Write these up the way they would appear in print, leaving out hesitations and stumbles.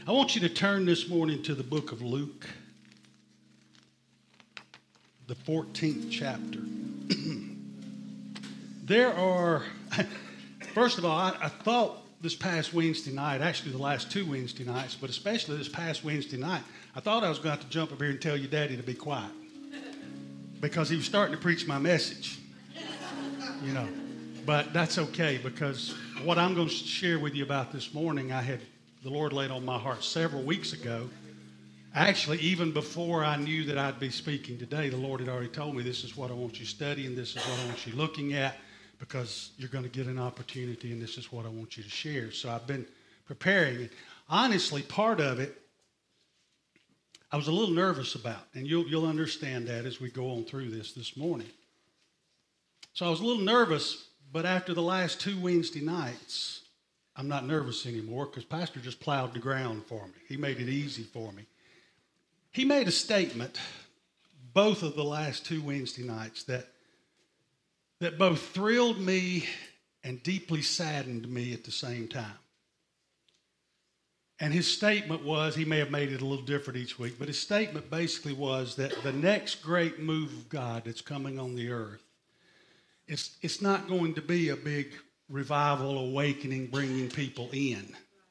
I want you to turn this morning to the book of Luke, the 14th chapter. First of all, I thought this past Wednesday night, actually the last two Wednesday nights, but especially this past Wednesday night, I thought I was going to have to jump up here and tell your daddy to be quiet. Because he was starting to preach my message. But that's okay, because what I'm going to share with you about this morning, the Lord laid on my heart several weeks ago. Actually, even before I knew that I'd be speaking today, the Lord had already told me, this is what I want you studying, this is what I want you looking at, because you're going to get an opportunity, and this is what I want you to share. So I've been preparing. Honestly, part of it, I was a little nervous about, and you'll understand that as we go on through this morning. So I was a little nervous, but after the last two Wednesday nights, I'm not nervous anymore, because Pastor just plowed the ground for me. He made it easy for me. He made a statement, both of the last two Wednesday nights, that both thrilled me and deeply saddened me at the same time. And his statement was, he may have made it a little different each week, but his statement basically was that the next great move of God that's coming on the earth, it's not going to be a big revival, awakening, bringing people in.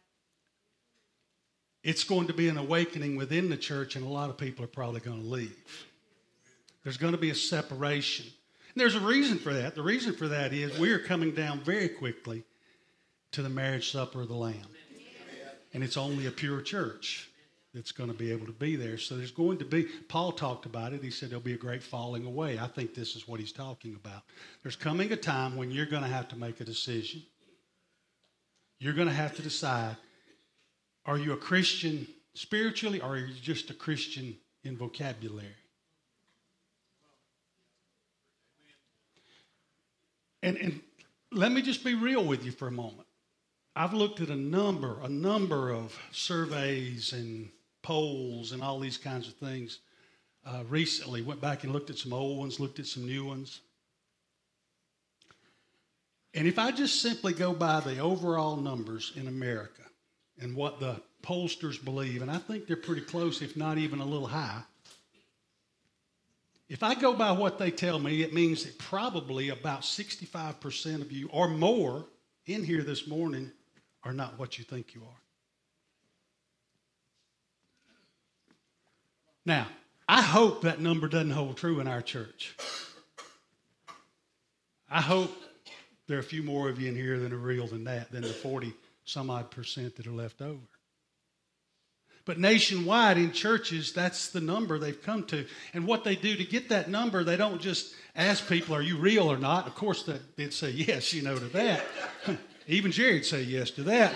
It's going to be an awakening within the church, and a lot of people are probably going to leave. There's going to be a separation. And there's a reason for that. The reason for that is we are coming down very quickly to the marriage supper of the Lamb. And it's only a pure church that's going to be able to be there. So there's going to be, Paul talked about it. He said there'll be a great falling away. I think this is what he's talking about. There's coming a time when you're going to have to make a decision. You're going to have to decide, are you a Christian spiritually, or are you just a Christian in vocabulary? And let me just be real with you for a moment. I've looked at a number of surveys and polls and all these kinds of things recently. Went back and looked at some old ones, looked at some new ones. And if I just simply go by the overall numbers in America and what the pollsters believe, and I think they're pretty close, if not even a little high, if I go by what they tell me, it means that probably about 65% of you or more in here this morning are not what you think you are. Now, I hope that number doesn't hold true in our church. I hope there are a few more of you in here that are real than that, than the 40-some-odd% that are left over. But nationwide in churches, that's the number they've come to. And what they do to get that number, they don't just ask people, are you real or not? Of course, they'd say yes, to that. Even Jerry'd say yes to that.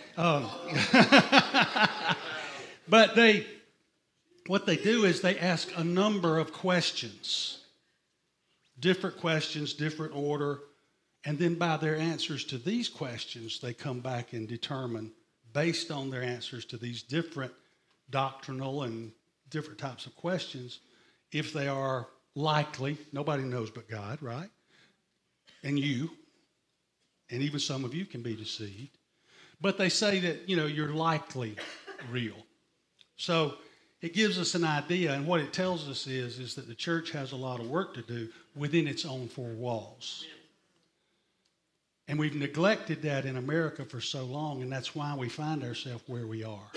But what they do is they ask a number of questions. Different questions, different order. And then by their answers to these questions, they come back and determine, based on their answers to these different doctrinal and different types of questions, if they are likely, nobody knows but God, right? And you, and even some of you can be deceived. But they say that, you're likely real. So it gives us an idea, and what it tells us is that the church has a lot of work to do within its own four walls. And we've neglected that in America for so long, and that's why we find ourselves where we are.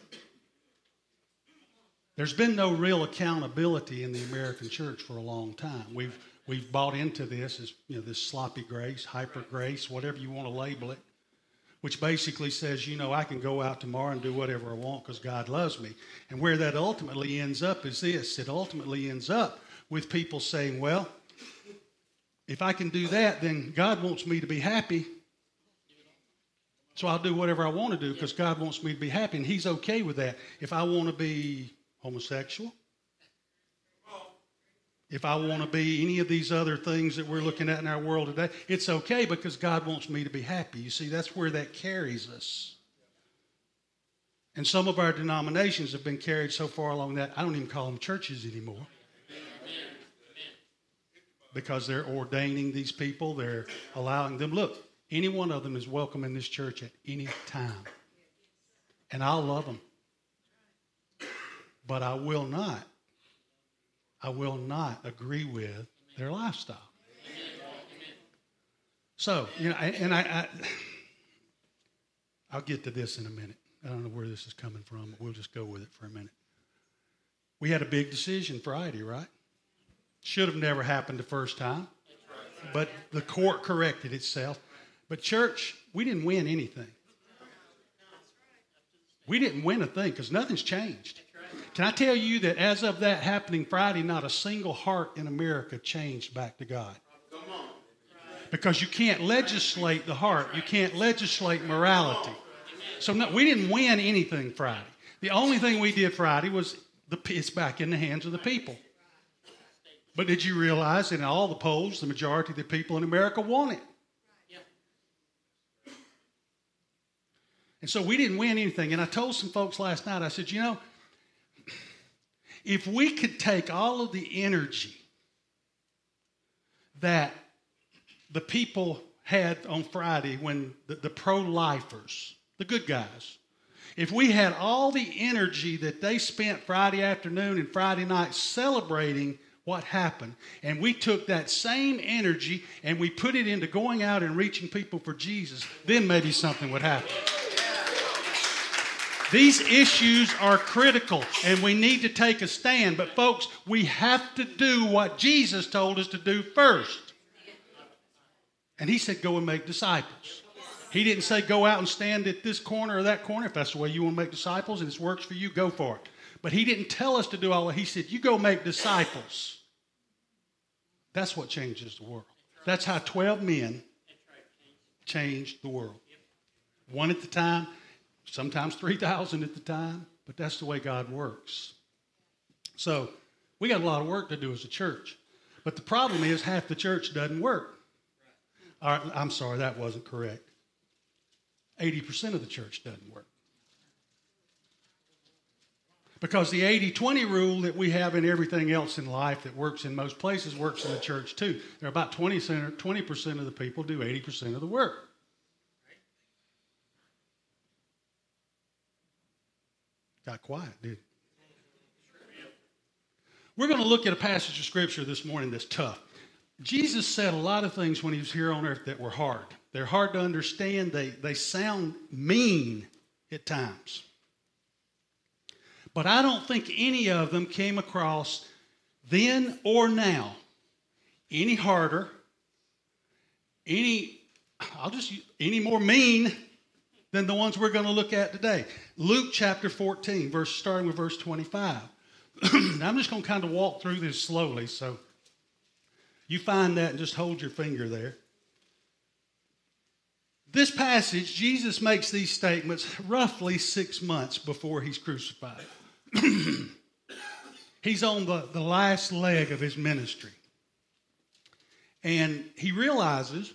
There's been no real accountability in the American church for a long time. We've bought into this as this sloppy grace, hyper grace, whatever you want to label it, which basically says, I can go out tomorrow and do whatever I want because God loves me. And where that ultimately ends up is this. It ultimately ends up with people saying, well, if I can do that, then God wants me to be happy. So I'll do whatever I want to do because God wants me to be happy, and He's okay with that. If I want to be homosexual, if I want to be any of these other things that we're looking at in our world today, it's okay because God wants me to be happy. You see, that's where that carries us. And some of our denominations have been carried so far along that I don't even call them churches anymore. Because they're ordaining these people. They're allowing them. Look, any one of them is welcome in this church at any time. And I'll love them. but I will not agree with their lifestyle. So, I'll get to this in a minute. I don't know where this is coming from, but we'll just go with it for a minute. We had a big decision Friday, right? Should have never happened the first time, but the court corrected itself. But church, we didn't win anything. We didn't win a thing because nothing's changed. Can I tell you that as of that happening Friday, not a single heart in America changed back to God? Because you can't legislate the heart. You can't legislate morality. So no, we didn't win anything Friday. The only thing we did Friday was it's back in the hands of the people. But did you realize that in all the polls, the majority of the people in America want it? And so we didn't win anything. And I told some folks last night, I said, if we could take all of the energy that the people had on Friday when the pro-lifers, the good guys, if we had all the energy that they spent Friday afternoon and Friday night celebrating what happened, and we took that same energy and we put it into going out and reaching people for Jesus, then maybe something would happen. These issues are critical, and we need to take a stand. But folks, we have to do what Jesus told us to do first. And he said, go and make disciples. He didn't say go out and stand at this corner or that corner. If that's the way you want to make disciples and it works for you, go for it. But he didn't tell us to do all that. He said, you go make disciples. That's what changes the world. That's how 12 men changed the world. One at a time. Sometimes 3,000 at the time, but that's the way God works. So we got a lot of work to do as a church. But the problem is half the church doesn't work. All right, I'm sorry, that wasn't correct. 80% of the church doesn't work. Because the 80-20 rule that we have in everything else in life that works in most places works in the church too. There are about 20% of the people do 80% of the work. Got quiet, did it? We're going to look at a passage of Scripture this morning that's tough. Jesus said a lot of things when he was here on earth that were hard. They're hard to understand. They sound mean at times. But I don't think any of them came across then or now any harder, any more mean than the ones we're going to look at today. Luke chapter 14, starting with verse 25. I'm just going to kind of walk through this slowly, so you find that and just hold your finger there. This passage, Jesus makes these statements roughly 6 months before he's crucified. He's on the last leg of his ministry. And he realizes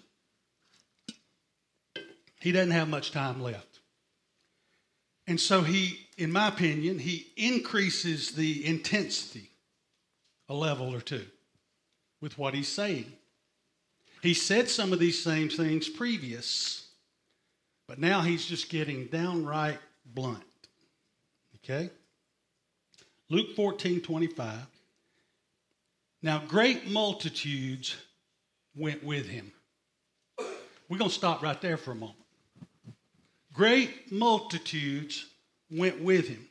he doesn't have much time left. And so he, in my opinion, he increases the intensity a level or two with what he's saying. He said some of these same things previous, but now he's just getting downright blunt. Okay? Luke 14:25. Now great multitudes went with him. We're going to stop right there for a moment. Great multitudes went with him.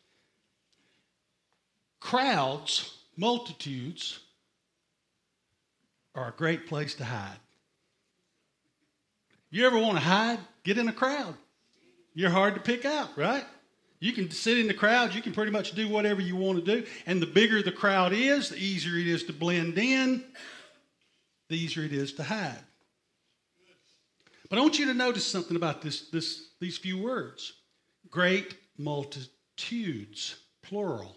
Crowds, multitudes, are a great place to hide. You ever want to hide? Get in a crowd. You're hard to pick out, right? You can sit in the crowd. You can pretty much do whatever you want to do. And the bigger the crowd is, the easier it is to blend in, the easier it is to hide. But I want you to notice something about these few words. Great multitudes, plural.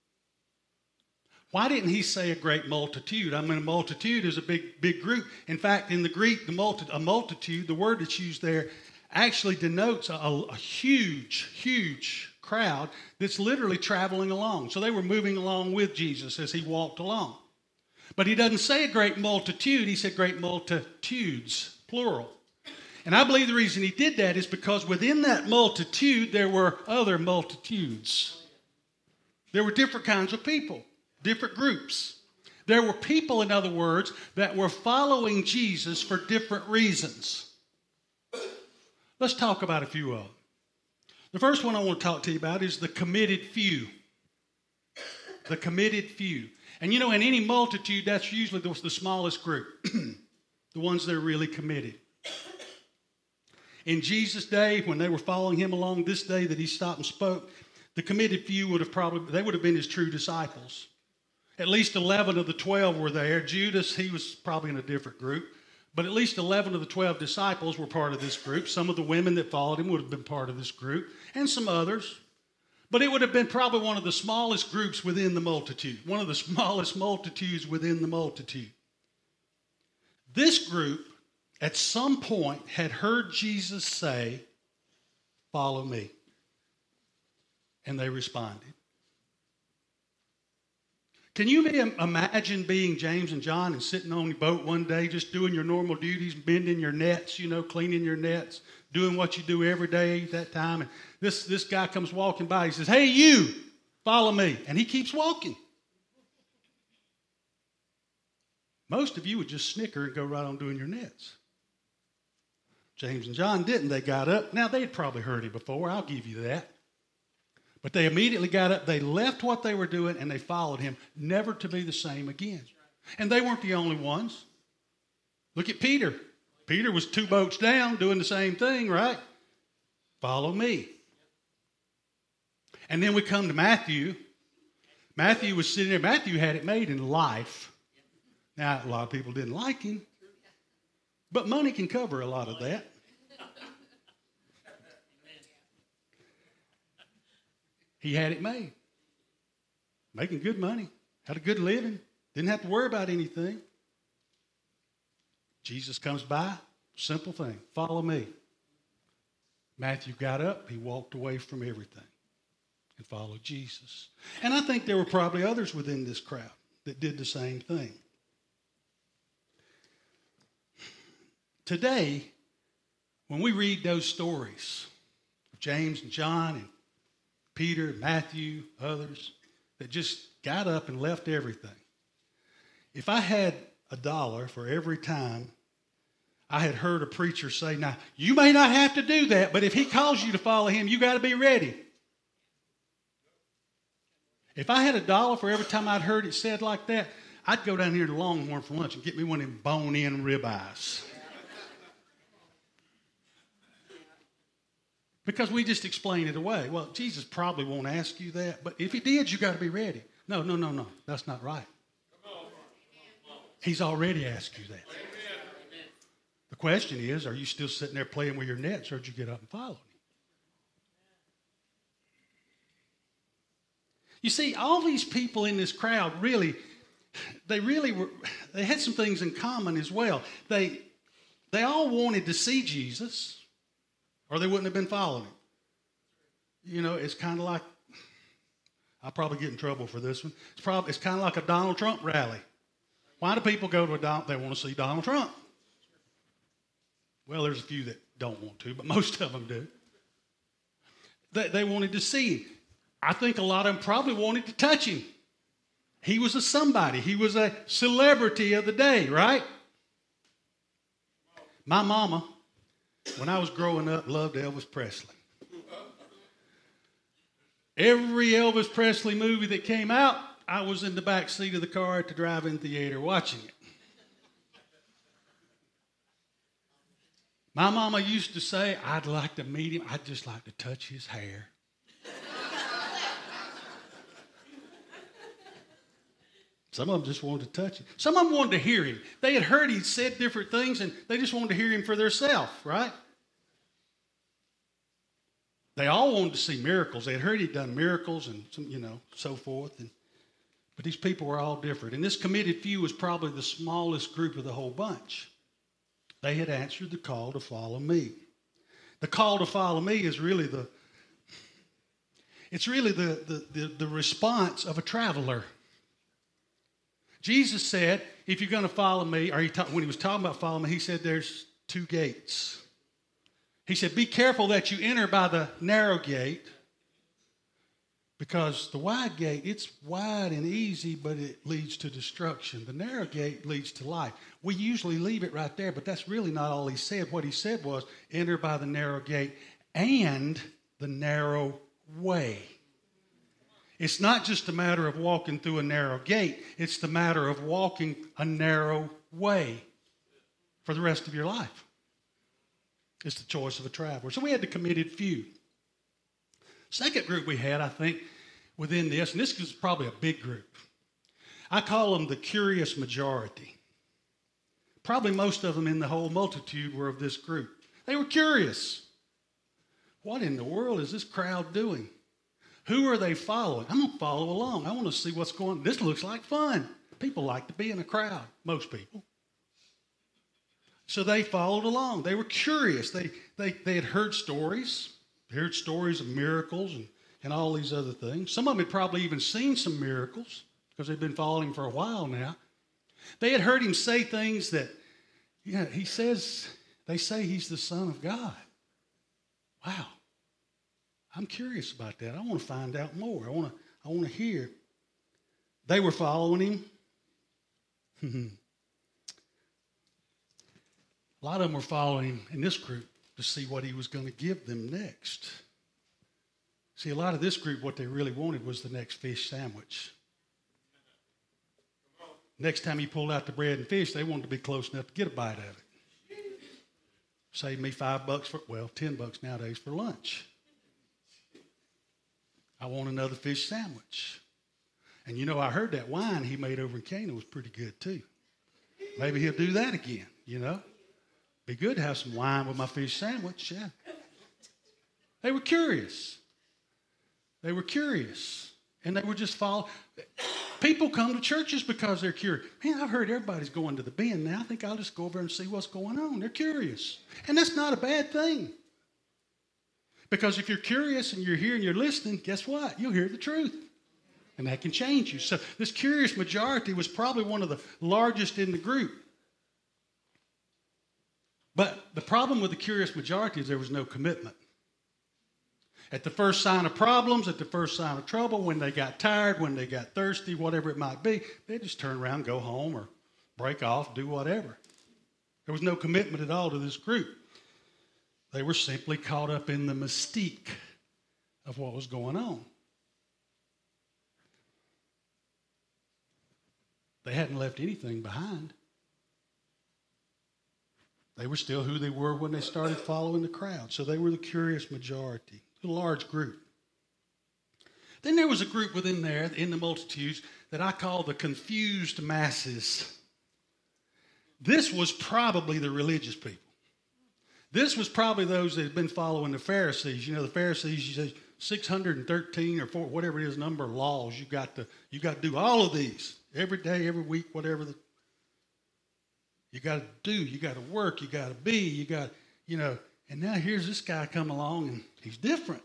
Why didn't he say a great multitude? I mean, a multitude is a big group. In fact, in the Greek, a multitude, the word that's used there, actually denotes a huge crowd that's literally traveling along. So they were moving along with Jesus as he walked along. But he doesn't say a great multitude. He said great multitudes, plural. And I believe the reason he did that is because within that multitude, there were other multitudes. There were different kinds of people, different groups. There were people, in other words, that were following Jesus for different reasons. Let's talk about a few of them. The first one I want to talk to you about is the committed few. The committed few. And in any multitude, that's usually the smallest group, the ones that are really committed. In Jesus' day, when they were following him along this day that he stopped and spoke, the committed few would have been his true disciples. At least 11 of the 12 were there. Judas, he was probably in a different group. But at least 11 of the 12 disciples were part of this group. Some of the women that followed him would have been part of this group, and some others. But it would have been probably one of the smallest groups within the multitude, one of the smallest multitudes within the multitude. This group, at some point, had heard Jesus say, "Follow me." And they responded. Can you imagine being James and John and sitting on your boat one day just doing your normal duties, bending your nets, cleaning your nets, doing what you do every day at that time? And this guy comes walking by. He says, "Hey, you, follow me." And he keeps walking. Most of you would just snicker and go right on doing your nets. James and John didn't. They got up. Now, they'd probably heard him before. I'll give you that. But they immediately got up, they left what they were doing, and they followed him, never to be the same again. And they weren't the only ones. Look at Peter. Peter was 2 boats down doing the same thing, right? Follow me. And then we come to Matthew. Matthew was sitting there. Matthew had it made in life. Now, a lot of people didn't like him, but money can cover a lot of that. He had it made. Making good money. Had a good living. Didn't have to worry about anything. Jesus comes by. Simple thing. Follow me. Matthew got up. He walked away from everything and followed Jesus. And I think there were probably others within this crowd that did the same thing. Today, when we read those stories of James and John and Peter, Matthew, others that just got up and left everything. If I had $1 for every time I had heard a preacher say, "Now, you may not have to do that, but if he calls you to follow him, you got to be ready." If I had $1 for every time I'd heard it said like that, I'd go down here to Longhorn for lunch and get me one of them bone-in ribeyes. Because we just explain it away. Well, Jesus probably won't ask you that, but if he did, you got to be ready. No. That's not right. He's already asked you that. The question is, are you still sitting there playing with your nets, or did you get up and follow him? You see, all these people in this crowd they had some things in common as well. They all wanted to see Jesus, or they wouldn't have been following him. It's kind of like, I'll probably get in trouble for this one. It's kind of like a Donald Trump rally. Why do people go to they want to see Donald Trump? Well, there's a few that don't want to, but most of them do. They wanted to see him. I think a lot of them probably wanted to touch him. He was a somebody. He was a celebrity of the day, right? My mama, when I was growing up, loved Elvis Presley. Every Elvis Presley movie that came out, I was in the back seat of the car at the drive-in theater watching it. My mama used to say, "I'd like to meet him. I'd just like to touch his hair." Some of them just wanted to touch him. Some of them wanted to hear him. They had heard he said different things, and they just wanted to hear him for themselves, right? They all wanted to see miracles. They had heard he'd done miracles and so forth. But these people were all different. And this committed few was probably the smallest group of the whole bunch. They had answered the call to follow me. The call to follow me is really the response of a traveler. Jesus said, if you're going to follow me, when he was talking about following me, he said there's 2 gates. He said, be careful that you enter by the narrow gate. Because the wide gate, it's wide and easy, but it leads to destruction. The narrow gate leads to life. We usually leave it right there, but that's really not all he said. What he said was, enter by the narrow gate and the narrow way. It's not just a matter of walking through a narrow gate. It's the matter of walking a narrow way for the rest of your life. It's the choice of a traveler. So we had the committed few. Second group we had, I think, within this, and this is probably a big group. I call them the curious majority. Probably most of them in the whole multitude were of this group. They were curious. What in the world is this crowd doing? Who are they following? I'm going to follow along. I want to see what's going on. This looks like fun. People like to be in a crowd, most people. So they followed along. They were curious. They had heard stories. They heard stories of miracles and all these other things. Some of them had probably even seen some miracles because they'd been following him for a while now. They had heard him say things that, they say he's the Son of God. Wow. I'm curious about that. I want to find out more. I want to hear. They were following him. A lot of them were following him in this group to see what he was going to give them next. See, a lot of this group, what they really wanted was the next fish sandwich. Next time he pulled out the bread and fish, they wanted to be close enough to get a bite of it. Saved me $5 $10 nowadays for lunch. I want another fish sandwich. And I heard that wine he made over in Cana was pretty good too. Maybe he'll do that again, Be good to have some wine with my fish sandwich, yeah. They were curious. They were curious. And they were just following. People come to churches because they're curious. Man, I've heard everybody's going to the Bend now. I think I'll just go over and see what's going on. They're curious. And that's not a bad thing. Because if you're curious and you're here and you're listening, guess what? You'll hear the truth. And that can change you. So this curious majority was probably one of the largest in the group. But the problem with the curious majority is there was no commitment. At the first sign of problems, at the first sign of trouble, when they got tired, when they got thirsty, whatever it might be, they just turn around, go home, or break off, do whatever. There was no commitment at all to this group. They were simply caught up in the mystique of what was going on. They hadn't left anything behind. They were still who they were when they started following the crowd. So they were the curious majority, a large group. Then there was a group within there, in the multitudes, that I call the confused masses. This was probably the religious people. This was probably those that had been following the Pharisees. The Pharisees, you say 613 or 4, whatever it is, number of laws. You got to do all of these every day, every week, whatever you got to do. You got to work. You got to be. And now here's this guy come along and he's different.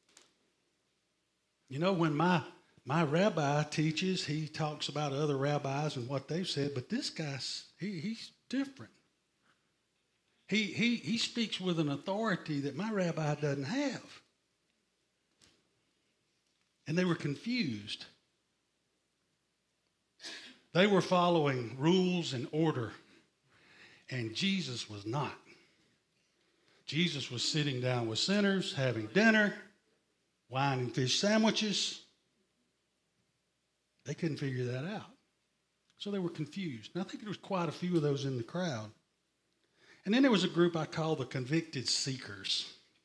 When my rabbi teaches, he talks about other rabbis and what they've said, but this guy, he's different. He speaks with an authority that my rabbi doesn't have. And they were confused. They were following rules and order, and Jesus was not. Jesus was sitting down with sinners, having dinner, wine and fish sandwiches. They couldn't figure that out. So they were confused. And I think there was quite a few of those in the crowd. And then there was a group I call the convicted seekers.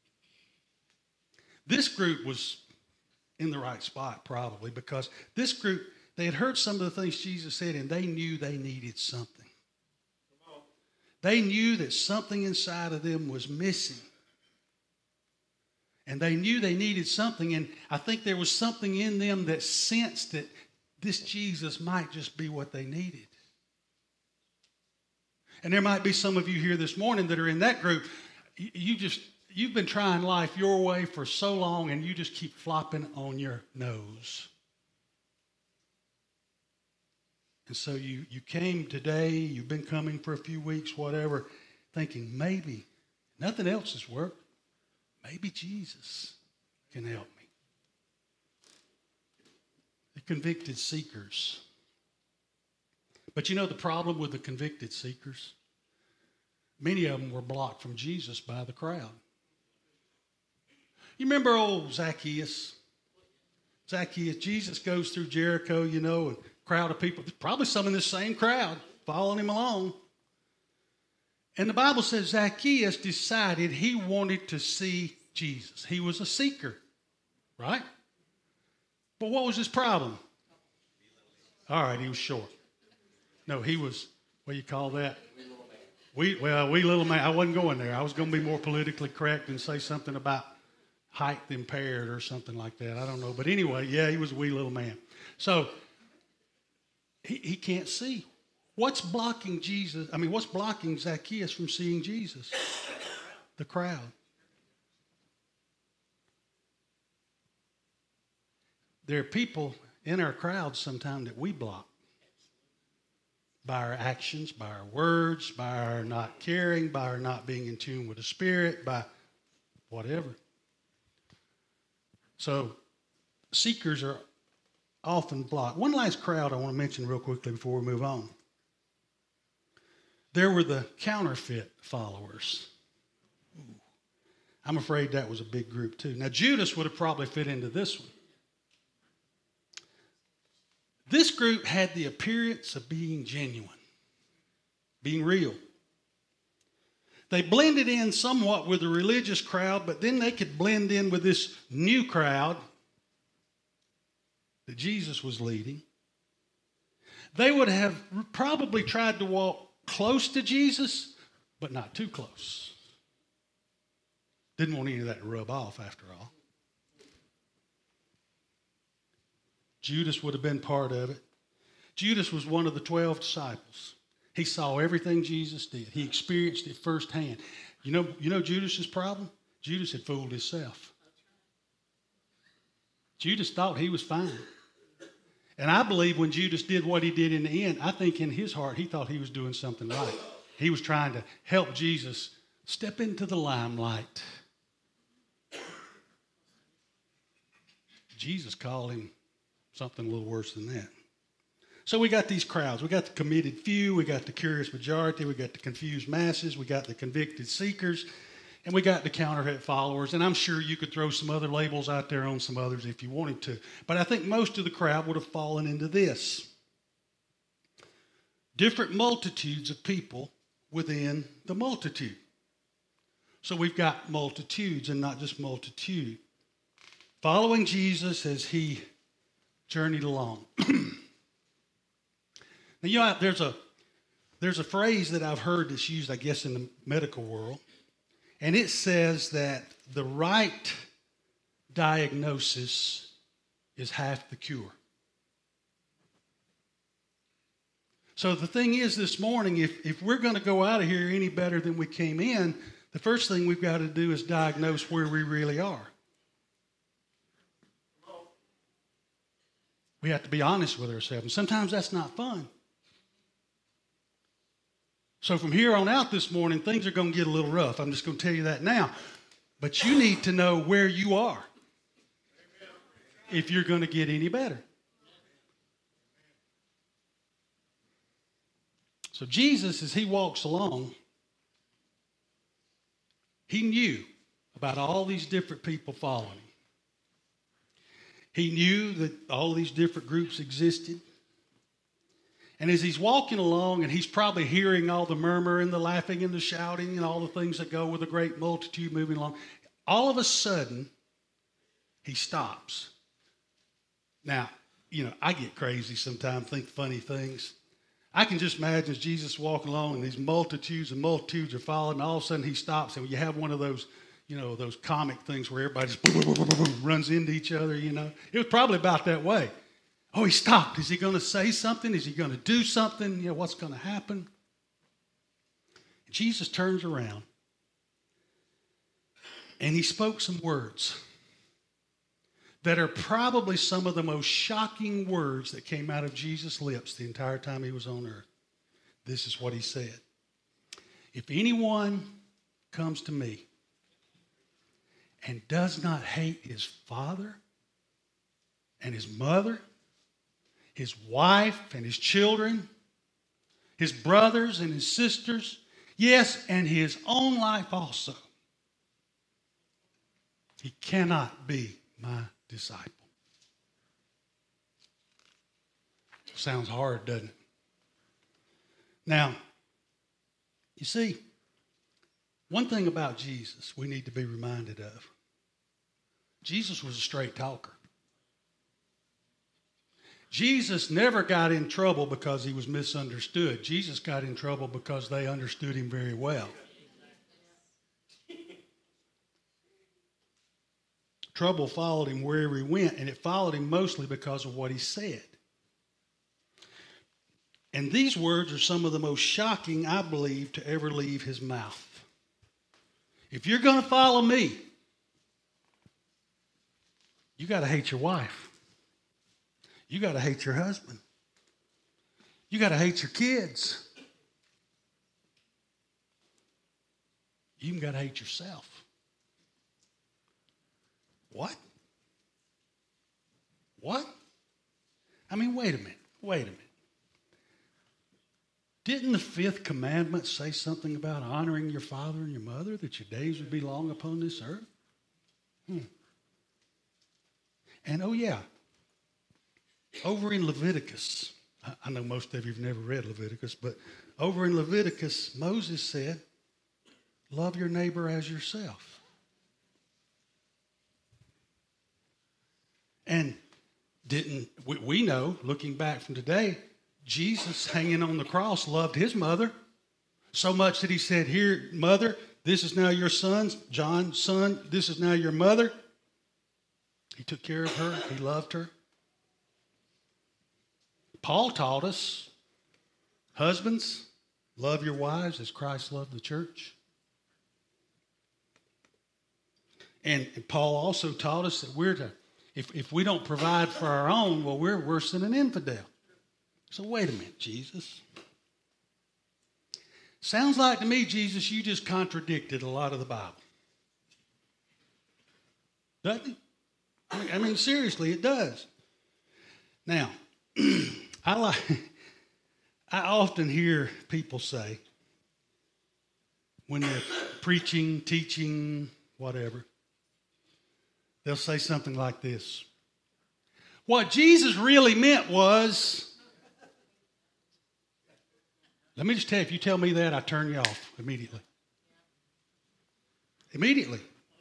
This group was in the right spot probably because this group, they had heard some of the things Jesus said and they knew they needed something. They knew that something inside of them was missing. And they knew they needed something, and I think there was something in them that sensed that this Jesus might just be what they needed. And there might be some of you here this morning that are in that group. You've been trying life your way for so long, and you just keep flopping on your nose. And so you came today, you've been coming for a few weeks, whatever, thinking maybe nothing else has worked. Maybe Jesus can help me. convicted seekers. But you know the problem with the convicted seekers? Many of them were blocked from Jesus by the crowd. You remember old Zacchaeus? Zacchaeus, Jesus goes through Jericho, you know, and a crowd of people, probably some in the same crowd, following him along. And the Bible says Zacchaeus decided he wanted to see Jesus. He was a seeker, right? But what was his problem? All right, he was short. No, he was, what do you call that? Wee little man. I wasn't going there. I was going to be more politically correct and say something about height impaired or something like that. I don't know. But anyway, yeah, he was a wee little man. So he can't see. What's blocking Jesus? I mean, what's blocking Zacchaeus from seeing Jesus? The crowd. There are people in our crowds sometimes that we block by our actions, by our words, by our not caring, by our not being in tune with the Spirit, by whatever. So seekers are often blocked. One last crowd I want to mention real quickly before we move on. There were the counterfeit followers. I'm afraid that was a big group too. Now Judas would have probably fit into this one. This group had the appearance of being genuine, being real. They blended in somewhat with the religious crowd, but then they could blend in with this new crowd that Jesus was leading. They would have probably tried to walk close to Jesus, but not too close. Didn't want any of that to rub off after all. Judas would have been part of it. Judas was one of the 12 disciples. He saw everything Jesus did. He experienced it firsthand. You know Judas's problem? Judas had fooled himself. Judas thought he was fine. And I believe when Judas did what he did in the end, I think in his heart he thought he was doing something right. He was trying to help Jesus step into the limelight. Jesus called him something a little worse than that. So we got these crowds. We got the committed few. We got the curious majority. We got the confused masses. We got the convicted seekers. And we got the counterfeit followers. And I'm sure you could throw some other labels out there on some others if you wanted to. But I think most of the crowd would have fallen into this. Different multitudes of people within the multitude. So we've got multitudes and not just multitude. Following Jesus as he journeyed along. Now, you know, there's a phrase that I've heard that's used, I guess, in the medical world, and it says that the right diagnosis is half the cure. So the thing is this morning, if we're going to go out of here any better than we came in, the first thing we've got to do is diagnose where we really are. We have to be honest with ourselves. And sometimes that's not fun. So from here on out this morning, things are going to get a little rough. I'm just going to tell you that now. But you need to know where you are if you're going to get any better. So Jesus, as he walks along, he knew about all these different people following him. He knew that all these different groups existed. And as he's walking along, and he's probably hearing all the murmur and the laughing and the shouting and all the things that go with a great multitude moving along, all of a sudden, he stops. Now, you know, I get crazy sometimes, think funny things. I can just imagine Jesus walking along, and these multitudes and multitudes are following, and all of a sudden he stops, and you have one of those, you know, those comic things where everybody just runs into each other, you know. It was probably about that way. Oh, he stopped. Is he going to say something? Is he going to do something? You know, what's going to happen? Jesus turns around, and he spoke some words that are probably some of the most shocking words that came out of Jesus' lips the entire time he was on earth. This is what he said. If anyone comes to me and does not hate his father and his mother his wife and his children, his brothers and his sisters, yes, and his own life also. He cannot be my disciple. Sounds hard, doesn't it? Now, you see, one thing about Jesus we need to be reminded of. Jesus was a straight talker. Jesus never got in trouble because he was misunderstood. Jesus got in trouble because they understood him very well. Trouble followed him wherever he went, and it followed him mostly because of what he said. And these words are some of the most shocking, I believe, to ever leave his mouth. If you're going to follow me, you got to hate your wife. You got to hate your husband. You got to hate your kids. You even got to hate yourself. What? What? I mean, wait a minute. Didn't the fifth commandment say something about honoring your father and your mother, that your days would be long upon this earth? And oh yeah, over in Leviticus, I know most of you have never read Leviticus, but over in Leviticus, Moses said, love your neighbor as yourself. And we know, looking back from today, Jesus hanging on the cross loved his mother so much that he said, here, mother, this is now your son. John, son, this is now your mother. He took care of her. He loved her. Paul taught us, husbands, love your wives as Christ loved the church. And Paul also taught us that we're to, if we don't provide for our own, well, we're worse than an infidel. So wait a minute, Jesus. Sounds like to me, Jesus, you just contradicted a lot of the Bible. Doesn't it? I mean, seriously, it does. Now, I often hear people say, when they're preaching, teaching, whatever, they'll say something like this. What Jesus really meant was, let me just tell you, if you tell me that, I turn you off immediately. Immediately.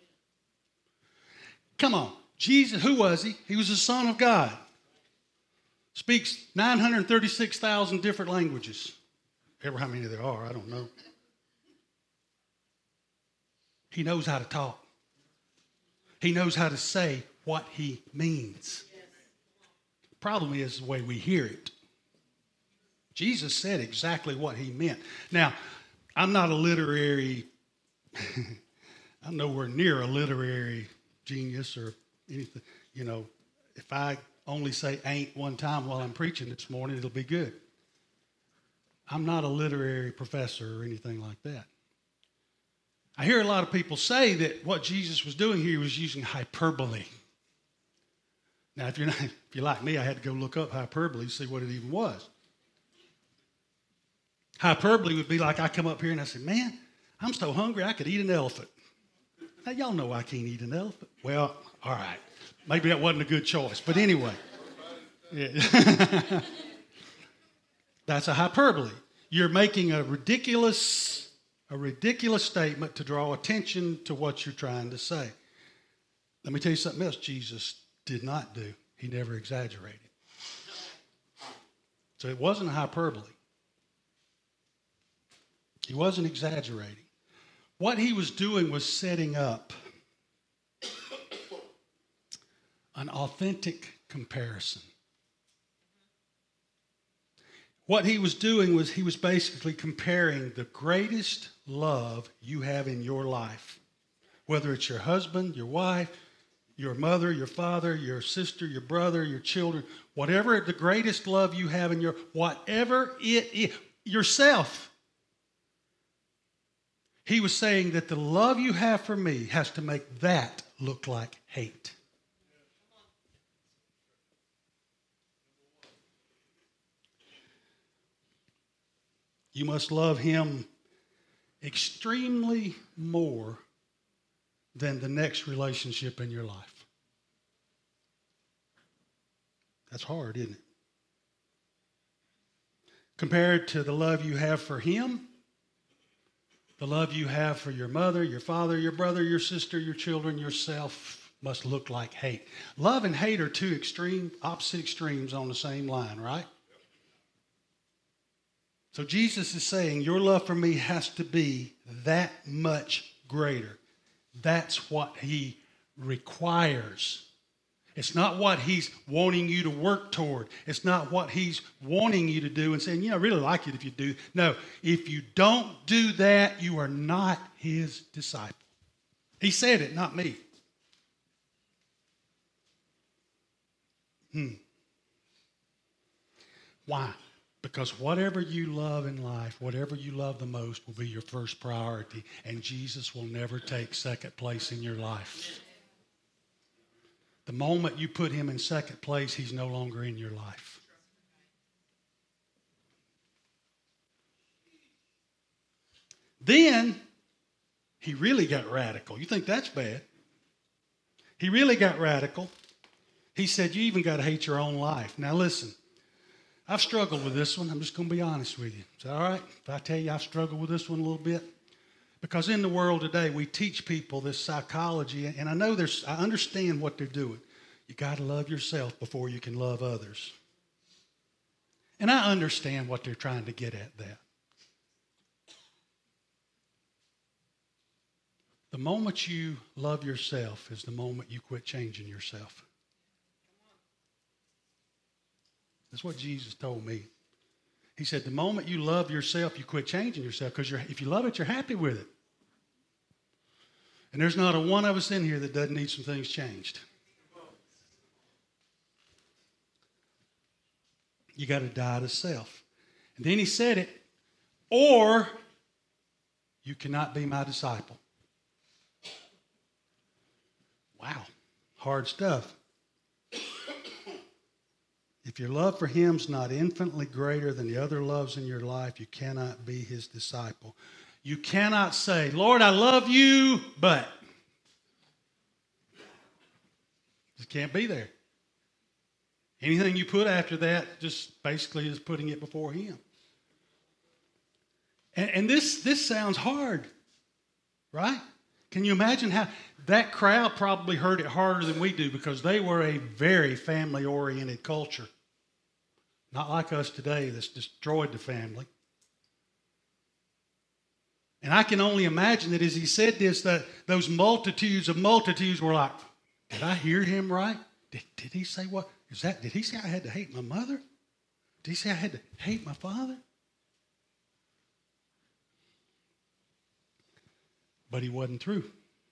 Come on. Jesus, who was he? He was the Son of God. Speaks 936,000 different languages. Ever how many there are, I don't know. He knows how to talk. He knows how to say what he means. Problem is the way we hear it. Jesus said exactly what he meant. Now, I'm not a literary, I'm nowhere near a literary genius or anything. You know, if I only say ain't one time while I'm preaching this morning, it'll be good. I'm not a literary professor or anything like that. I hear a lot of people say that what Jesus was doing here, he was using hyperbole. Now, if you're like me, I had to go look up hyperbole to see what it even was. Hyperbole would be like I come up here and I say, man, I'm so hungry I could eat an elephant. Now, y'all know I can't eat an elephant. Well, all right. Maybe that wasn't a good choice. But anyway. Yeah. That's a hyperbole. You're making a ridiculous statement to draw attention to what you're trying to say. Let me tell you something else Jesus did not do. He never exaggerated. So it wasn't a hyperbole. He wasn't exaggerating. What he was doing was setting up an authentic comparison. What he was doing was he was basically comparing the greatest love you have in your life, whether it's your husband, your wife, your mother, your father, your sister, your brother, your children, whatever the greatest love you have in your, whatever it is, yourself. He was saying that the love you have for me has to make that look like hate. You must love him extremely more than the next relationship in your life. That's hard, isn't it? Compared to the love you have for him, the love you have for your mother, your father, your brother, your sister, your children, yourself must look like hate. Love and hate are two opposite extremes on the same line, right? So Jesus is saying your love for me has to be that much greater. That's what he requires. It's not what he's wanting you to work toward. It's not what he's wanting you to do and saying, I really like it if you do. No, if you don't do that, you are not his disciple. He said it, not me. Why? Because whatever you love in life, whatever you love the most will be your first priority. And Jesus will never take second place in your life. The moment you put him in second place, he's no longer in your life. Then, he really got radical. You think that's bad? He really got radical. He said, you even got to hate your own life. Now listen, I've struggled with this one. I'm just going to be honest with you. Is that all right if I tell you I've struggled with this one a little bit? Because in the world today, we teach people this psychology, and I understand what they're doing. You got to love yourself before you can love others. And I understand what they're trying to get at that. The moment you love yourself is the moment you quit changing yourself. That's what Jesus told me. He said, the moment you love yourself, you quit changing yourself, because if you love it, you're happy with it. And there's not a one of us in here that doesn't need some things changed. You got to die to self. And then he said it, or you cannot be my disciple. Wow, hard stuff. If your love for him's not infinitely greater than the other loves in your life, you cannot be his disciple. You cannot say, Lord, I love you, but. You can't be there. Anything you put after that just basically is putting it before him. And this sounds hard, right? Can you imagine how that crowd probably heard it harder than we do, because they were a very family-oriented culture. Not like us today that's destroyed the family. And I can only imagine that as he said this, that those multitudes of multitudes were like, did I hear him right? Did he say what? Did he say I had to hate my mother? Did he say I had to hate my father? But he wasn't through.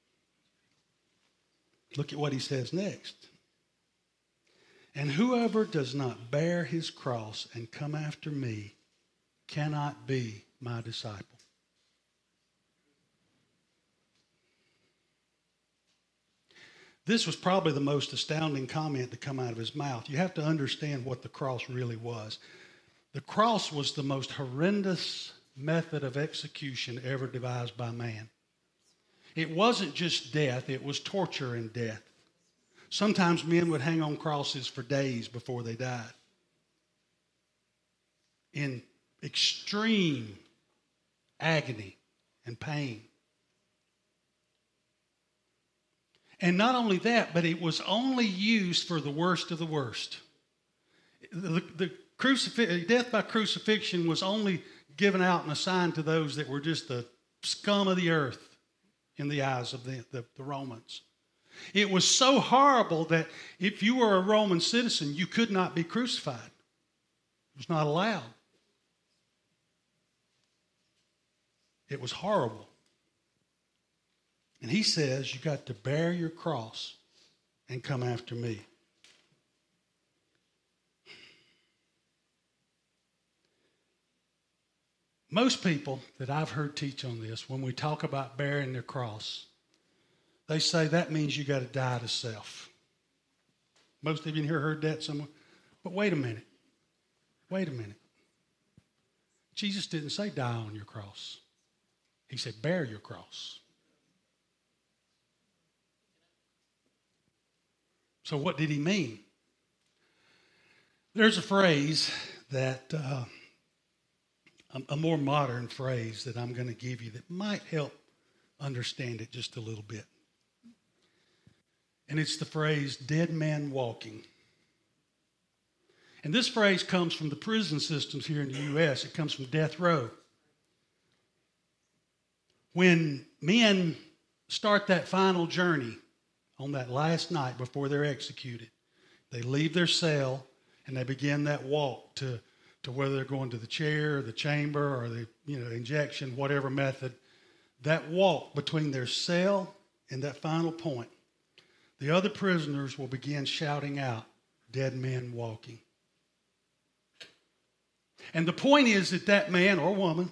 Look at what he says next. And whoever does not bear his cross and come after me cannot be my disciple. This was probably the most astounding comment to come out of his mouth. You have to understand what the cross really was. The cross was the most horrendous method of execution ever devised by man. It wasn't just death, it was torture and death. Sometimes men would hang on crosses for days before they died. In extreme agony and pain. And not only that, but it was only used for the worst of the worst. The death by crucifixion was only given out and assigned to those that were just the scum of the earth in the eyes of the Romans. It was so horrible that if you were a Roman citizen, you could not be crucified. It was not allowed. It was horrible. And he says, you got to bear your cross and come after me. Most people that I've heard teach on this, when we talk about bearing their cross, they say that means you got to die to self. Most of you in here heard that somewhere. But wait a minute. Wait a minute. Jesus didn't say die on your cross. He said bear your cross. So what did he mean? There's a phrase that, a more modern phrase that I'm going to give you that might help understand it just a little bit. And it's the phrase, dead man walking. And this phrase comes from the prison systems here in the U.S. It comes from death row. When men start that final journey on that last night before they're executed, they leave their cell and they begin that walk to whether they're going to the chair or the chamber or the injection, whatever method. That walk between their cell and that final point, the other prisoners will begin shouting out, dead man walking. And the point is that man or woman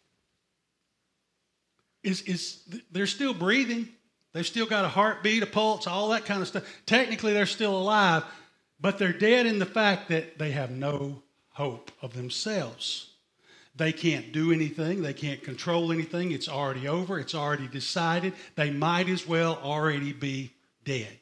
they're still breathing. They've still got a heartbeat, a pulse, all that kind of stuff. Technically, they're still alive, but they're dead in the fact that they have no hope of themselves. They can't do anything. They can't control anything. It's already over. It's already decided. They might as well already be dead.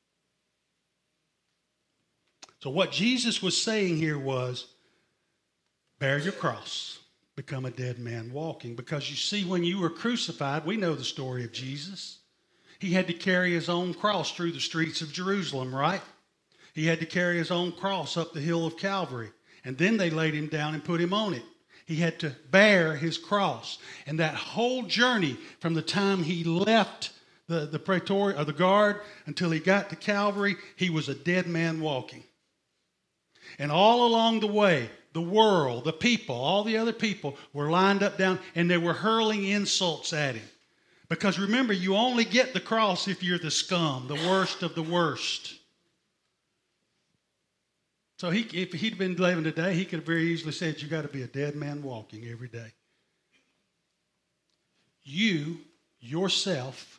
So what Jesus was saying here was, bear your cross, become a dead man walking. Because you see, when you were crucified, we know the story of Jesus. He had to carry his own cross through the streets of Jerusalem, right? He had to carry his own cross up the hill of Calvary. And then they laid him down and put him on it. He had to bear his cross. And that whole journey from the time he left the praetorium or the guard until he got to Calvary, he was a dead man walking. And all along the way, the world, the people, all the other people were lined up down and they were hurling insults at him. Because remember, you only get the cross if you're the scum, the worst of the worst. So if he'd been living today, he could have very easily said, you got to be a dead man walking every day. You, yourself,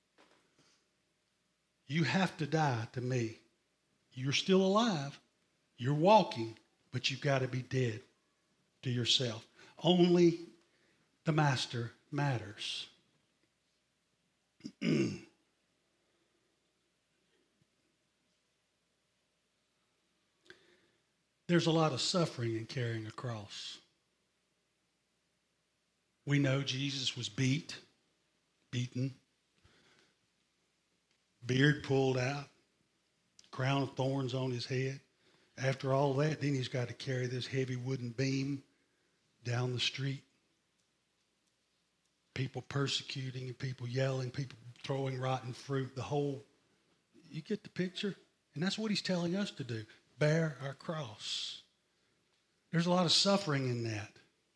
you have to die to me. You're still alive. You're walking, but you've got to be dead to yourself. Only the Master matters. There's a lot of suffering in carrying a cross. We know Jesus was beaten, beard pulled out, crown of thorns on his head. After all that, then he's got to carry this heavy wooden beam down the street. People persecuting and people yelling, people throwing rotten fruit. You get the picture? And that's what he's telling us to do. Bear our cross. There's a lot of suffering in that.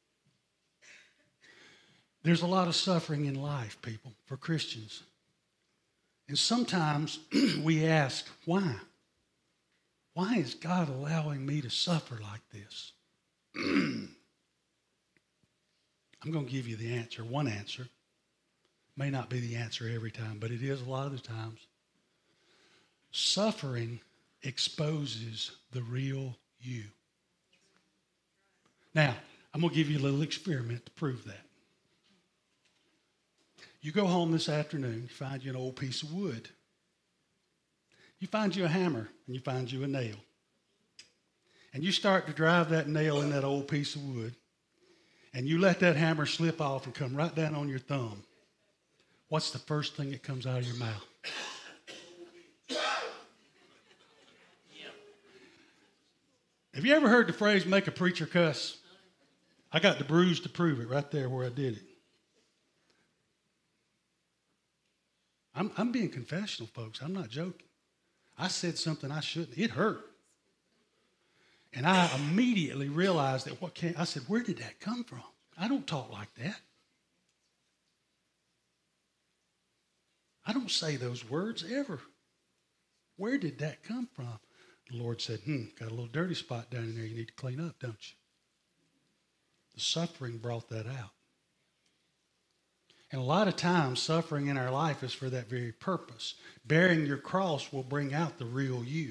There's a lot of suffering in life, people, for Christians. And sometimes we ask, why? Why is God allowing me to suffer like this? I'm going to give you the answer, one answer. May not be the answer every time, but it is a lot of the times. Suffering exposes the real you. Now, I'm going to give you a little experiment to prove that. You go home this afternoon, you find you an old piece of wood. You find you a hammer, and you find you a nail. And you start to drive that nail in that old piece of wood, and you let that hammer slip off and come right down on your thumb. What's the first thing that comes out of your mouth? Have you ever heard the phrase, make a preacher cuss? I got the bruise to prove it right there where I did it. I'm being confessional, folks. I'm not joking. I said something I shouldn't. It hurt. And I immediately realized that I said, where did that come from? I don't talk like that. I don't say those words ever. Where did that come from? The Lord said, got a little dirty spot down in there you need to clean up, don't you? The suffering brought that out. And a lot of times, suffering in our life is for that very purpose. Bearing your cross will bring out the real you.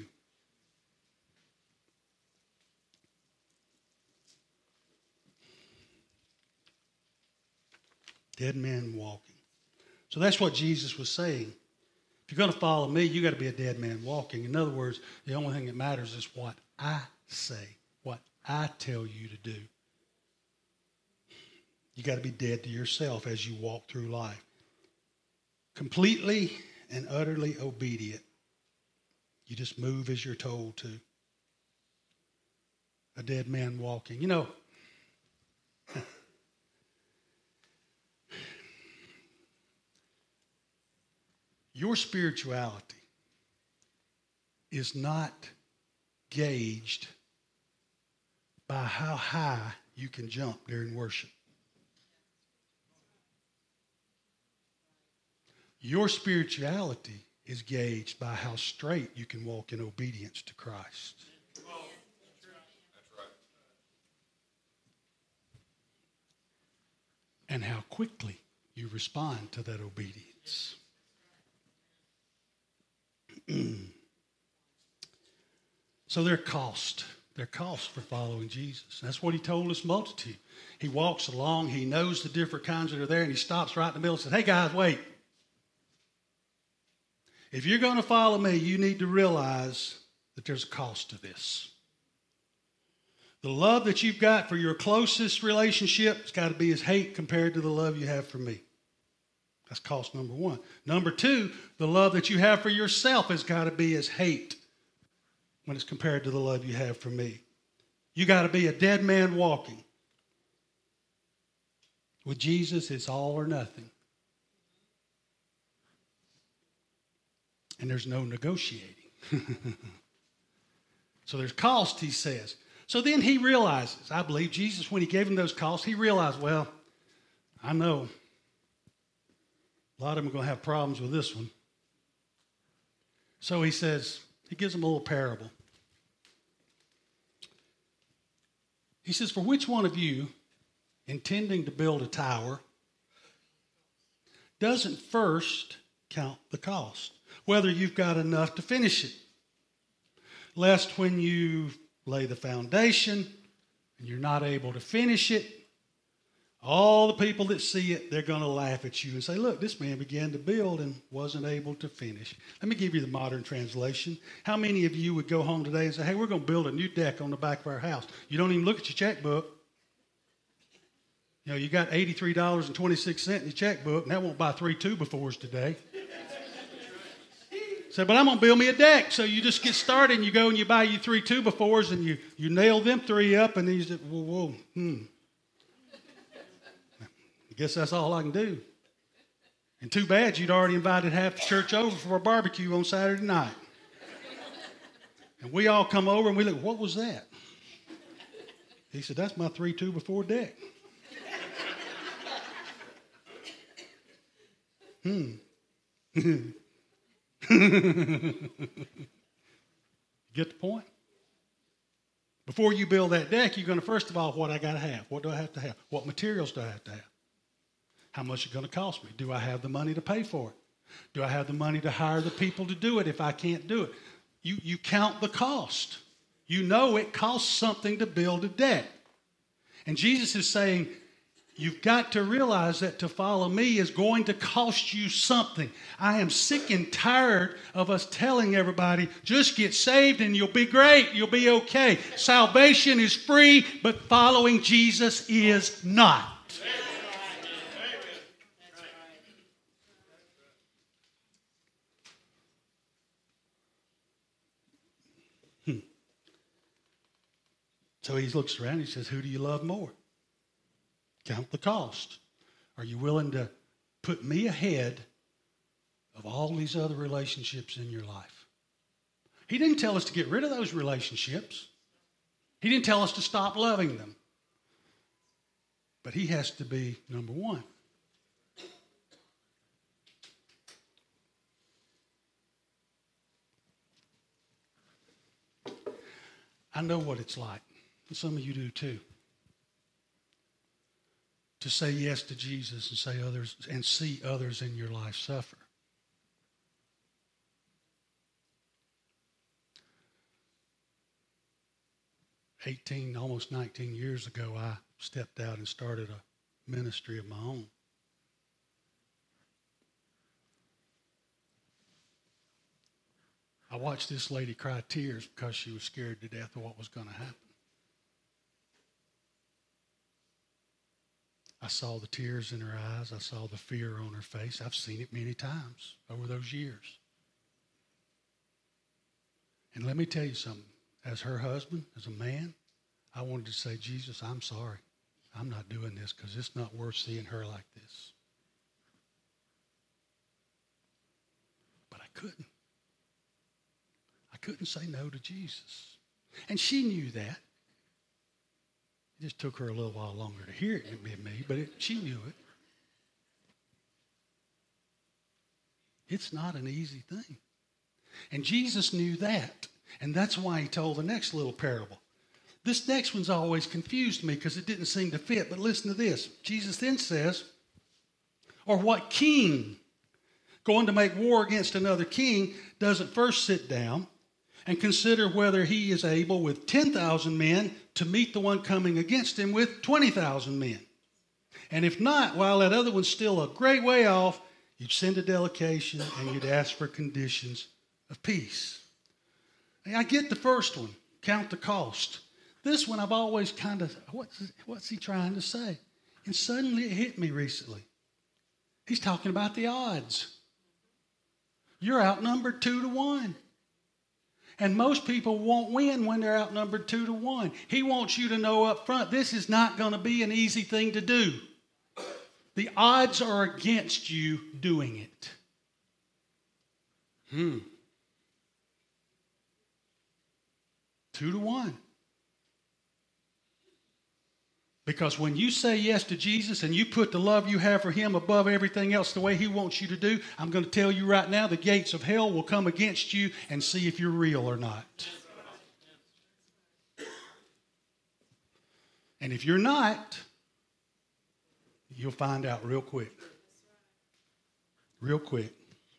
Dead man walking. So that's what Jesus was saying. If you're going to follow me, you got to be a dead man walking. In other words, the only thing that matters is what I say, what I tell you to do. You got to be dead to yourself as you walk through life. Completely and utterly obedient. You just move as you're told to. A dead man walking. You know, your spirituality is not gauged by how high you can jump during worship. Your spirituality is gauged by how straight you can walk in obedience to Christ. That's right. And how quickly you respond to that obedience. So there are costs. There are costs for following Jesus. That's what he told this multitude. He walks along. He knows the different kinds that are there, and he stops right in the middle and says, "Hey, guys, wait. If you're going to follow me, you need to realize that there's a cost to this. The love that you've got for your closest relationship has got to be as hate compared to the love you have for me. That's cost number one. Number two, the love that you have for yourself has got to be as hate when it's compared to the love you have for me. You got to be a dead man walking. With Jesus, it's all or nothing. And there's no negotiating. So there's cost, he says. So then he realizes, I believe Jesus, when he gave him those costs, he realized, well, I know a lot of them are going to have problems with this one. So he says, he gives them a little parable. He says, for which one of you, intending to build a tower, doesn't first count the cost, whether you've got enough to finish it, lest when you lay the foundation and you're not able to finish it, all the people that see it, they're going to laugh at you and say, look, this man began to build and wasn't able to finish. Let me give you the modern translation. How many of you would go home today and say, hey, we're going to build a new deck on the back of our house? You don't even look at your checkbook. You know, you got $83.26 in your checkbook, and that won't buy 3 2x4s today. Say, but I'm going to build me a deck. So you just get started, and you go and you buy you 3 2x4s, and you nail them 3 up, and you say, whoa. I guess that's all I can do. And too bad you'd already invited half the church over for a barbecue on Saturday night. And we all come over, and we look, what was that? He said, that's my 3 2x4 deck. Get the point? Before you build that deck, you're going to, first of all, what I got to have? What do I have to have? What materials do I have to have? How much is it going to cost me? Do I have the money to pay for it? Do I have the money to hire the people to do it if I can't do it? You count the cost. You know it costs something to build a deck. And Jesus is saying, you've got to realize that to follow me is going to cost you something. I am sick and tired of us telling everybody, just get saved and you'll be great, you'll be okay. Salvation is free, but following Jesus is not. So he looks around and he says, who do you love more? Count the cost. Are you willing to put me ahead of all these other relationships in your life? He didn't tell us to get rid of those relationships. He didn't tell us to stop loving them. But he has to be number one. I know what it's like. And some of you do too. To say yes to Jesus and say others and see others in your life suffer. Almost 19 years ago, I stepped out and started a ministry of my own. watched this lady cry tears because she was scared to death of what was going to happen. I saw the tears in her eyes. I saw the fear on her face. I've seen it many times over those years. And let me tell you something. As her husband, as a man, I wanted to say, Jesus, I'm sorry. I'm not doing this because it's not worth seeing her like this. But I couldn't. I couldn't say no to Jesus. And she knew that. It just took her a little while longer to hear it than me, but she knew it. It's not an easy thing. And Jesus knew that. And that's why he told the next little parable. This next one's always confused me because it didn't seem to fit. But listen to this. Jesus then says, or what king going to make war against another king doesn't first sit down and consider whether he is able with 10,000 men to meet the one coming against him with 20,000 men. And if not, while that other one's still a great way off, you'd send a delegation and you'd ask for conditions of peace. I get the first one, count the cost. This one I've always kind of, what's he trying to say? And suddenly it hit me recently. He's talking about the odds. You're outnumbered 2-1. And most people won't win when they're outnumbered 2-1. He wants you to know up front, this is not going to be an easy thing to do. The odds are against you doing it. 2-1. Because when you say yes to Jesus and you put the love you have for him above everything else the way he wants you to do, I'm going to tell you right now, the gates of hell will come against you and see if you're real or not. And if you're not, you'll find out real quick. Real quick.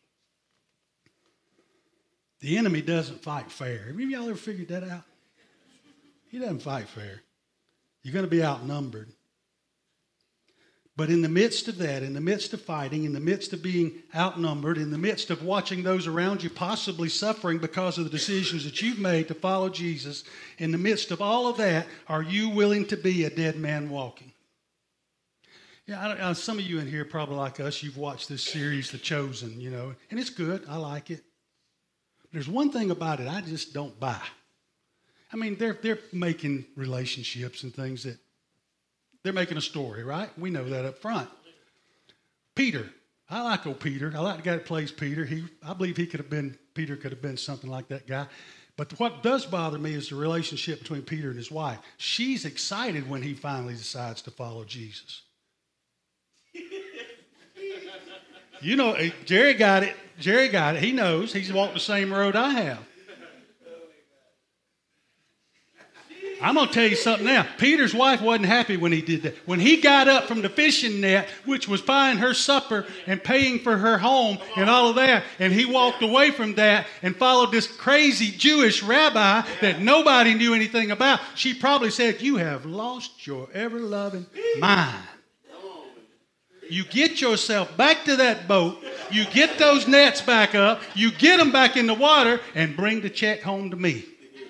The enemy doesn't fight fair. Have y'all ever figured that out? He doesn't fight fair. You're going to be outnumbered. But in the midst of that, in the midst of fighting, in the midst of being outnumbered, in the midst of watching those around you possibly suffering because of the decisions that you've made to follow Jesus, in the midst of all of that, are you willing to be a dead man walking? Yeah, some of you in here, probably like us, you've watched this series, The Chosen, and it's good. I like it. There's one thing about it I just don't buy. I mean, they're making relationships and things that they're making a story, right? We know that up front. Peter. I like old Peter. I like the guy that plays Peter. I believe Peter could have been something like that guy. But what does bother me is the relationship between Peter and his wife. She's excited when he finally decides to follow Jesus. Jerry got it. He knows. He's walked the same road I have. I'm going to tell you something now. Peter's wife wasn't happy when he did that. When he got up from the fishing net, which was buying her supper and paying for her home and all of that, and he walked away from that and followed this crazy Jewish rabbi that nobody knew anything about, she probably said, "You have lost your ever-loving mind." You get yourself back to that boat, you get those nets back up, you get them back in the water, and bring the check home to me.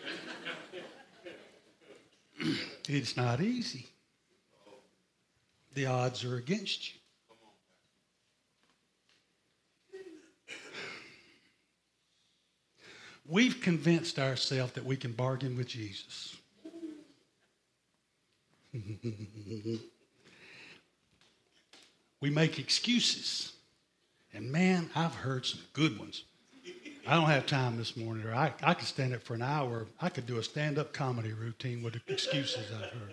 It's not easy. The odds are against you. We've convinced ourselves that we can bargain with Jesus. We make excuses. And man, I've heard some good ones. I don't have time this morning, or I could stand up for an hour. I could do a stand-up comedy routine with the excuses I've heard.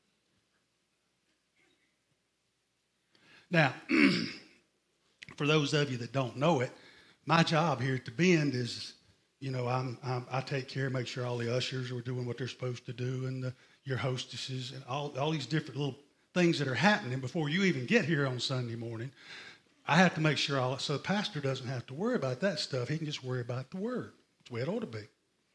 Now, for those of you that don't know it, my job here at the Bend is, I take care, make sure all the ushers are doing what they're supposed to do, and your hostesses, and all these different little things that are happening before you even get here on Sunday morning. I have to make sure so the pastor doesn't have to worry about that stuff. He can just worry about the word. That's the way it ought to be.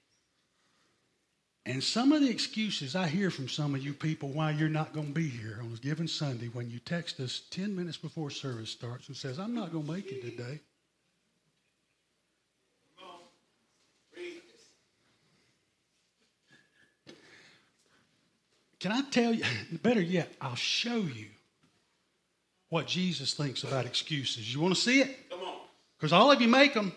And some of the excuses I hear from some of you people why you're not going to be here on a given Sunday when you text us 10 minutes before service starts and says, "I'm not going to make it today." Can I tell you, better yet, I'll show you what Jesus thinks about excuses. You want to see it? Come on. Because all of you make them.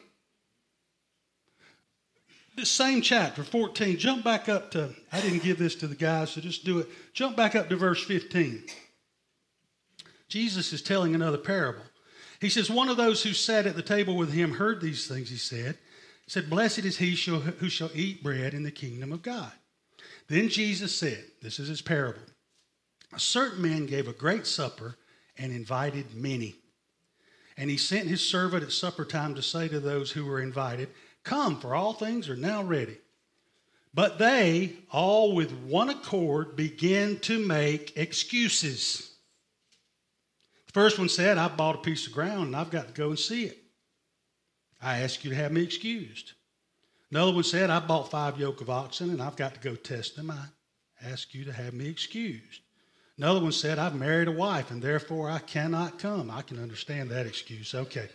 This same chapter, 14, jump back up to, I didn't give this to the guys, so just do it. Jump back up to verse 15. Jesus is telling another parable. He says, one of those who sat at the table with him heard these things, he said. He said, blessed is he who shall eat bread in the kingdom of God. Then Jesus said, this is his parable, a certain man gave a great supper and invited many. And he sent his servant at supper time to say to those who were invited, come, for all things are now ready. But they, all with one accord, began to make excuses. The first one said, I bought a piece of ground and I've got to go and see it. I ask you to have me excused. Another one said, I bought 5 yoke of oxen and I've got to go test them. I ask you to have me excused. Another one said, I've married a wife and therefore I cannot come. I can understand that excuse. Okay.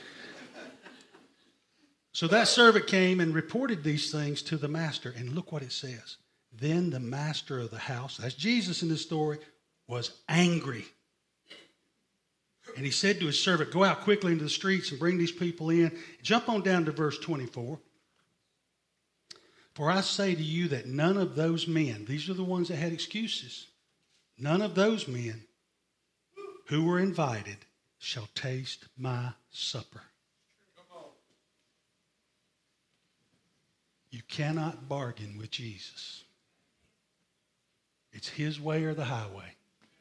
So that servant came and reported these things to the master. And look what it says. Then the master of the house, that's Jesus in this story, was angry. And he said to his servant, go out quickly into the streets and bring these people in. Jump on down to verse 24. For I say to you that none of those men, these are the ones that had excuses, none of those men who were invited shall taste my supper. You cannot bargain with Jesus. It's his way or the highway.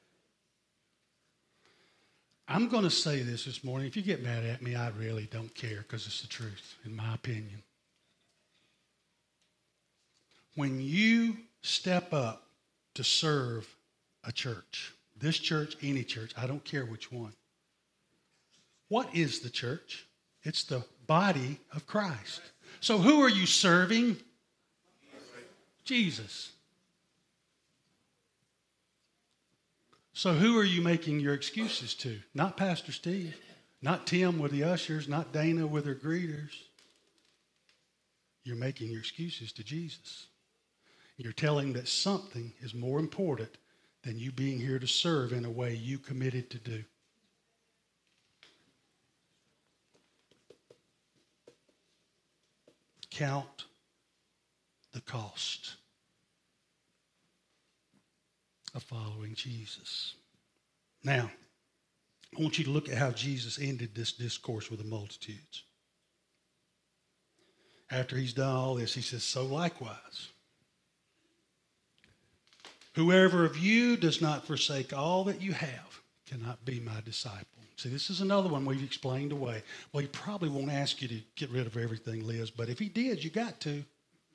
I'm going to say this morning. If you get mad at me, I really don't care because it's the truth, in my opinion. When you step up to serve a church, this church, any church, I don't care which one. What is the church? It's the body of Christ. So who are you serving? Jesus. So who are you making your excuses to? Not Pastor Steve, not Tim with the ushers, not Dana with her greeters. You're making your excuses to Jesus. You're telling that something is more important than you being here to serve in a way you committed to do. Count the cost of following Jesus. Now, I want you to look at how Jesus ended this discourse with the multitudes. After he's done all this, he says, so likewise, whoever of you does not forsake all that you have cannot be my disciple. See, this is another one we've explained away. Well, he probably won't ask you to get rid of everything, Liz, but if he did, you got to.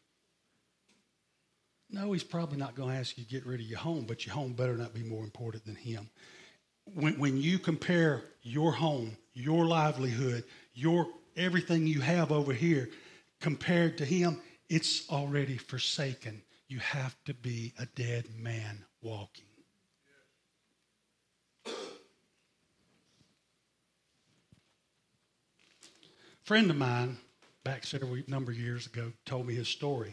No, he's probably not going to ask you to get rid of your home, but your home better not be more important than him. When you compare your home, your livelihood, your everything you have over here compared to him, it's already forsaken. You have to be a dead man walking. A friend of mine, back several number of years ago, told me his story.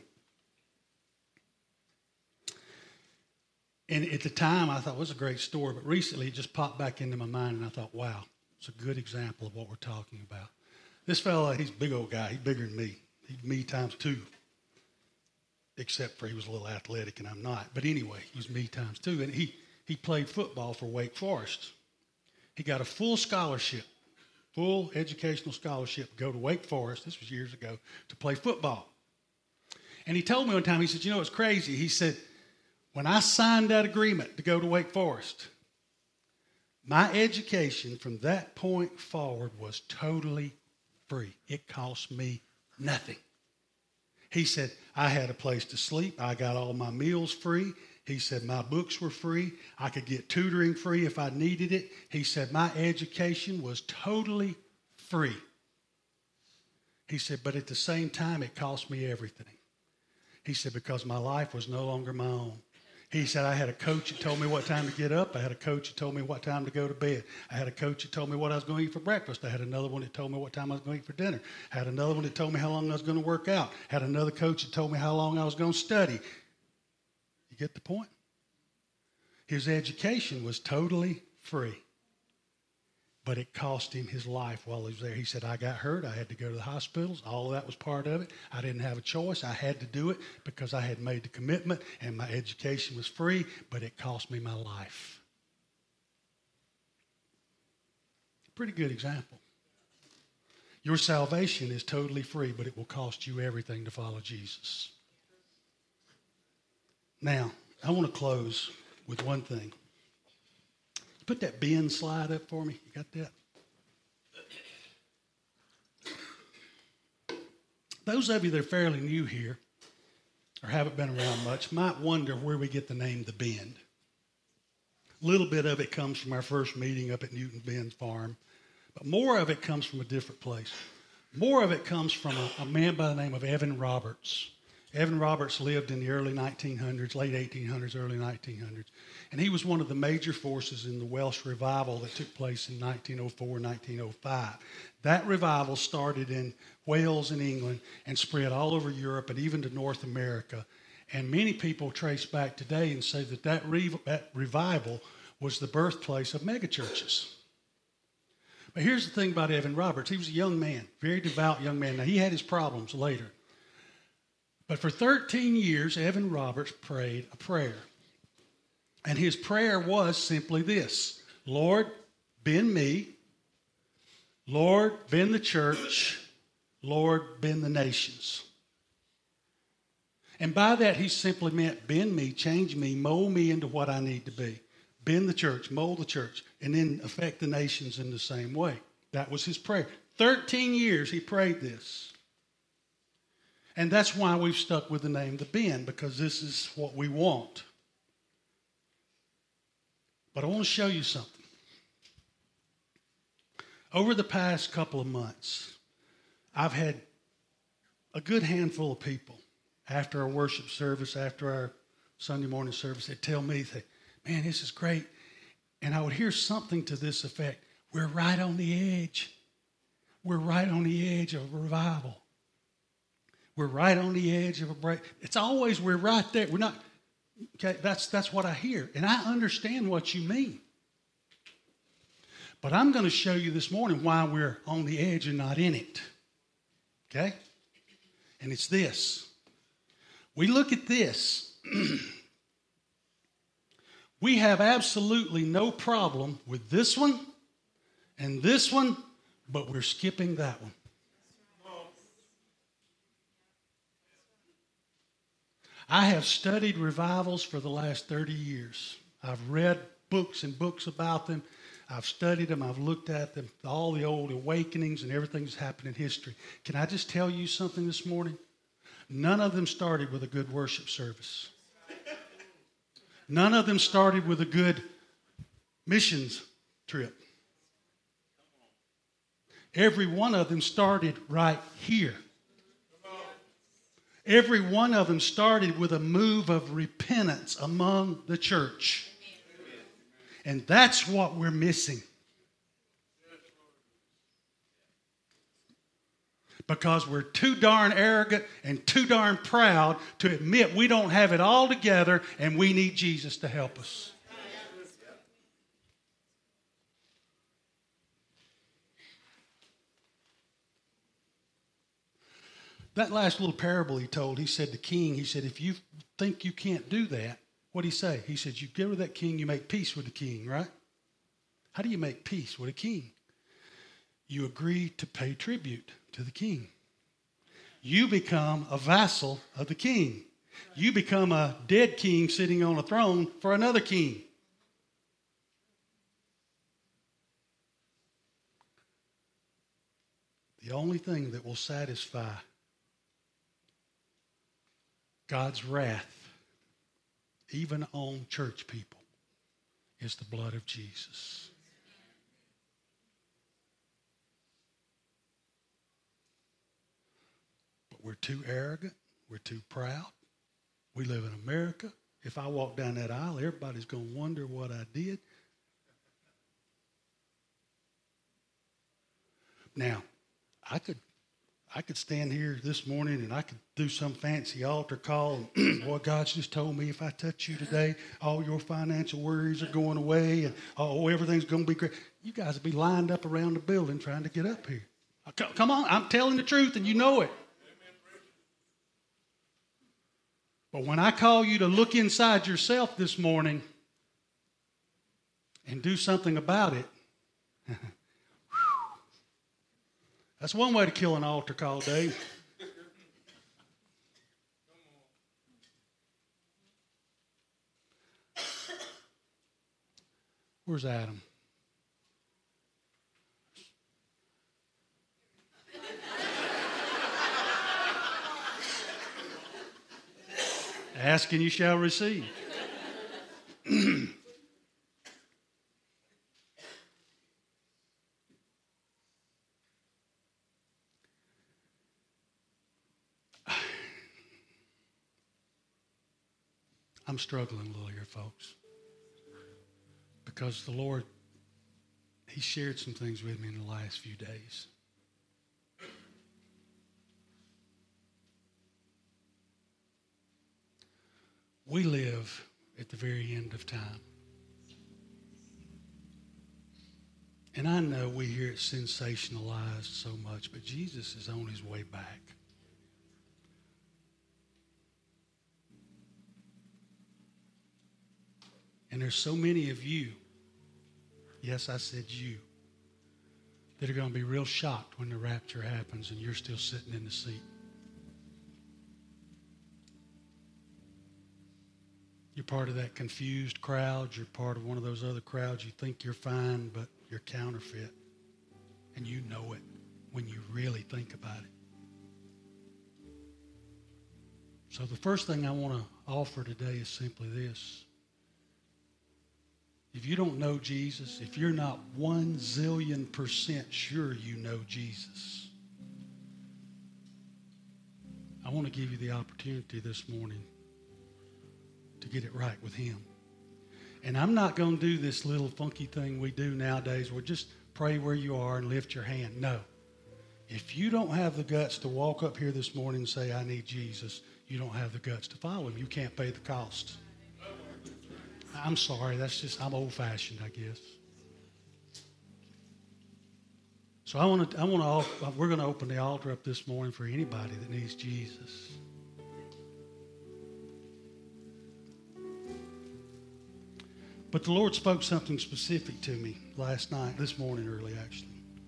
And at the time, I thought it was a great story, but recently it just popped back into my mind, and I thought, wow, it's a good example of what we're talking about. This fella, he's a big old guy. He's bigger than me. He's me times 2, except for he was a little athletic, and I'm not. But anyway, he's me times 2, and he played football for Wake Forest. He got a full scholarship, full educational scholarship to go to Wake Forest, this was years ago, to play football. And he told me one time, he said, you know, it's crazy. He said, when I signed that agreement to go to Wake Forest, my education from that point forward was totally free. It cost me nothing. He said, I had a place to sleep. I got all my meals free. He said, my books were free. I could get tutoring free if I needed it. He said, my education was totally free. He said, but at the same time, it cost me everything. He said, because my life was no longer my own. He said, I had a coach that told me what time to get up. I had a coach that told me what time to go to bed. I had a coach that told me what I was going to eat for breakfast. I had another one that told me what time I was going to eat for dinner. I had another one that told me how long I was going to work out. I had another coach that told me how long I was going to study. You get the point? His education was totally free. But it cost him his life while he was there. He said, I got hurt. I had to go to the hospitals. All of that was part of it. I didn't have a choice. I had to do it because I had made the commitment, and my education was free, but it cost me my life. Pretty good example. Your salvation is totally free, but it will cost you everything to follow Jesus. Now, I want to close with one thing. Put that Ben slide up for me. You got that? Those of you that are fairly new here or haven't been around much might wonder where we get the name The Bend. A little bit of it comes from our first meeting up at Newton Bend Farm, but more of it comes from a different place. More of it comes from a man by the name of Evan Roberts. Evan Roberts lived in the early 1900s, late 1800s, early 1900s. And he was one of the major forces in the Welsh revival that took place in 1904, 1905. That revival started in Wales and England and spread all over Europe and even to North America. And many people trace back today and say that revival was the birthplace of megachurches. But here's the thing about Evan Roberts. He was a young man, very devout young man. Now, he had his problems later. But for 13 years, Evan Roberts prayed a prayer. And his prayer was simply this: Lord, bend me. Lord, bend the church. Lord, bend the nations. And by that, he simply meant bend me, change me, mold me into what I need to be. Bend the church, mold the church, and then affect the nations in the same way. That was his prayer. 13 years he prayed this. And that's why we've stuck with the name The Bend, because this is what we want. But I want to show you something. Over the past couple of months, I've had a good handful of people after our worship service, after our Sunday morning service, that tell me that, man, this is great. And I would hear something to this effect: we're right on the edge. We're right on the edge of a revival. We're right on the edge of a break. It's always we're right there. We're not, okay, that's what I hear. And I understand what you mean. But I'm going to show you this morning why we're on the edge and not in it. Okay? And it's this. We look at this. We have absolutely no problem with this one and this one, but we're skipping that one. I have studied revivals for the last 30 years. I've read books and books about them. I've studied them. I've looked at them, all the old awakenings and everything that's happened in history. Can I just tell you something this morning? None of them started with a good worship service. None of them started with a good missions trip. Every one of them started right here. Every one of them started with a move of repentance among the church. And that's what we're missing. Because we're too darn arrogant and too darn proud to admit we don't have it all together and we need Jesus to help us. That last little parable he told, he said the king, he said, if you think you can't do that, what'd he say? He said, you get rid of that king, you make peace with the king, right? How do you make peace with a king? You agree to pay tribute to the king. You become a vassal of the king. You become a dead king sitting on a throne for another king. The only thing that will satisfy God's wrath, even on church people, is the blood of Jesus. But we're too arrogant. We're too proud. We live in America. If I walk down that aisle, everybody's going to wonder what I did. Now, I I could stand here this morning and I could do some fancy altar call. And boy, God's just told me if I touch you today, all your financial worries are going away and everything's going to be great. You guys would be lined up around the building trying to get up here. Come on, I'm telling the truth and you know it. But when I call you to look inside yourself this morning and do something about it, that's one way to kill an altar call, Dave. Where's Adam? Ask and you shall receive. I'm struggling a little here, folks, because the Lord, He shared some things with me in the last few days. We live at the very end of time. And I know we hear it sensationalized so much, but Jesus is on His way back. And there's so many of you, yes, I said you, that are going to be real shocked when the rapture happens and you're still sitting in the seat. You're part of that confused crowd. You're part of one of those other crowds. You think you're fine, but you're counterfeit. And you know it when you really think about it. So the first thing I want to offer today is simply this. If you don't know Jesus, if you're not 1,000,000% sure you know Jesus, I want to give you the opportunity this morning to get it right with Him. And I'm not going to do this little funky thing we do nowadays where just pray where you are and lift your hand. No. If you don't have the guts to walk up here this morning and say, I need Jesus, you don't have the guts to follow Him. You can't pay the cost. I'm sorry, I'm old-fashioned, I guess. So we're going to open the altar up this morning for anybody that needs Jesus. But the Lord spoke something specific to me this morning early, actually.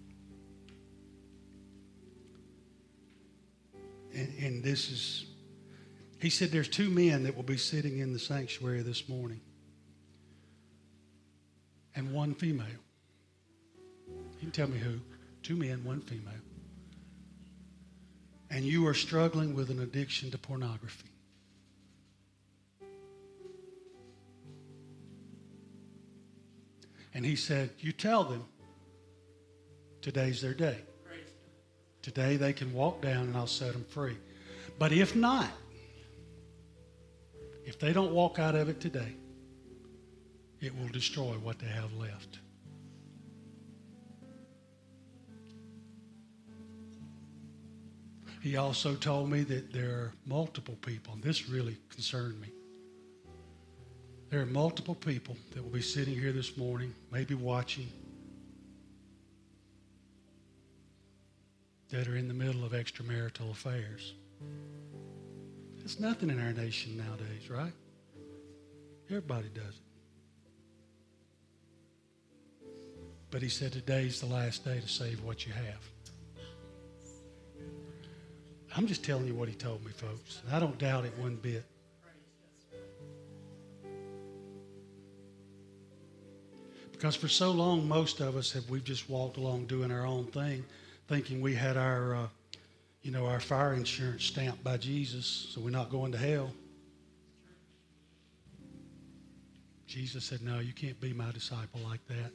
And this is, He said there's 2 men that will be sitting in the sanctuary this morning. And 1 female. You can tell me who. 2 men, 1 female. And you are struggling with an addiction to pornography. And He said, you tell them today's their day. Today they can walk down and I'll set them free. But if not, if they don't walk out of it today, it will destroy what they have left. He also told me that there are multiple people, and this really concerned me. There are multiple people that will be sitting here this morning, maybe watching, that are in the middle of extramarital affairs. It's nothing in our nation nowadays, right? Everybody does it. But He said today's the last day to save what you have. I'm just telling you what He told me, folks. And I don't doubt it one bit. Because for so long, most of us we've just walked along doing our own thing, thinking we had our fire insurance stamped by Jesus, so we're not going to hell. Jesus said, no, you can't be my disciple like that.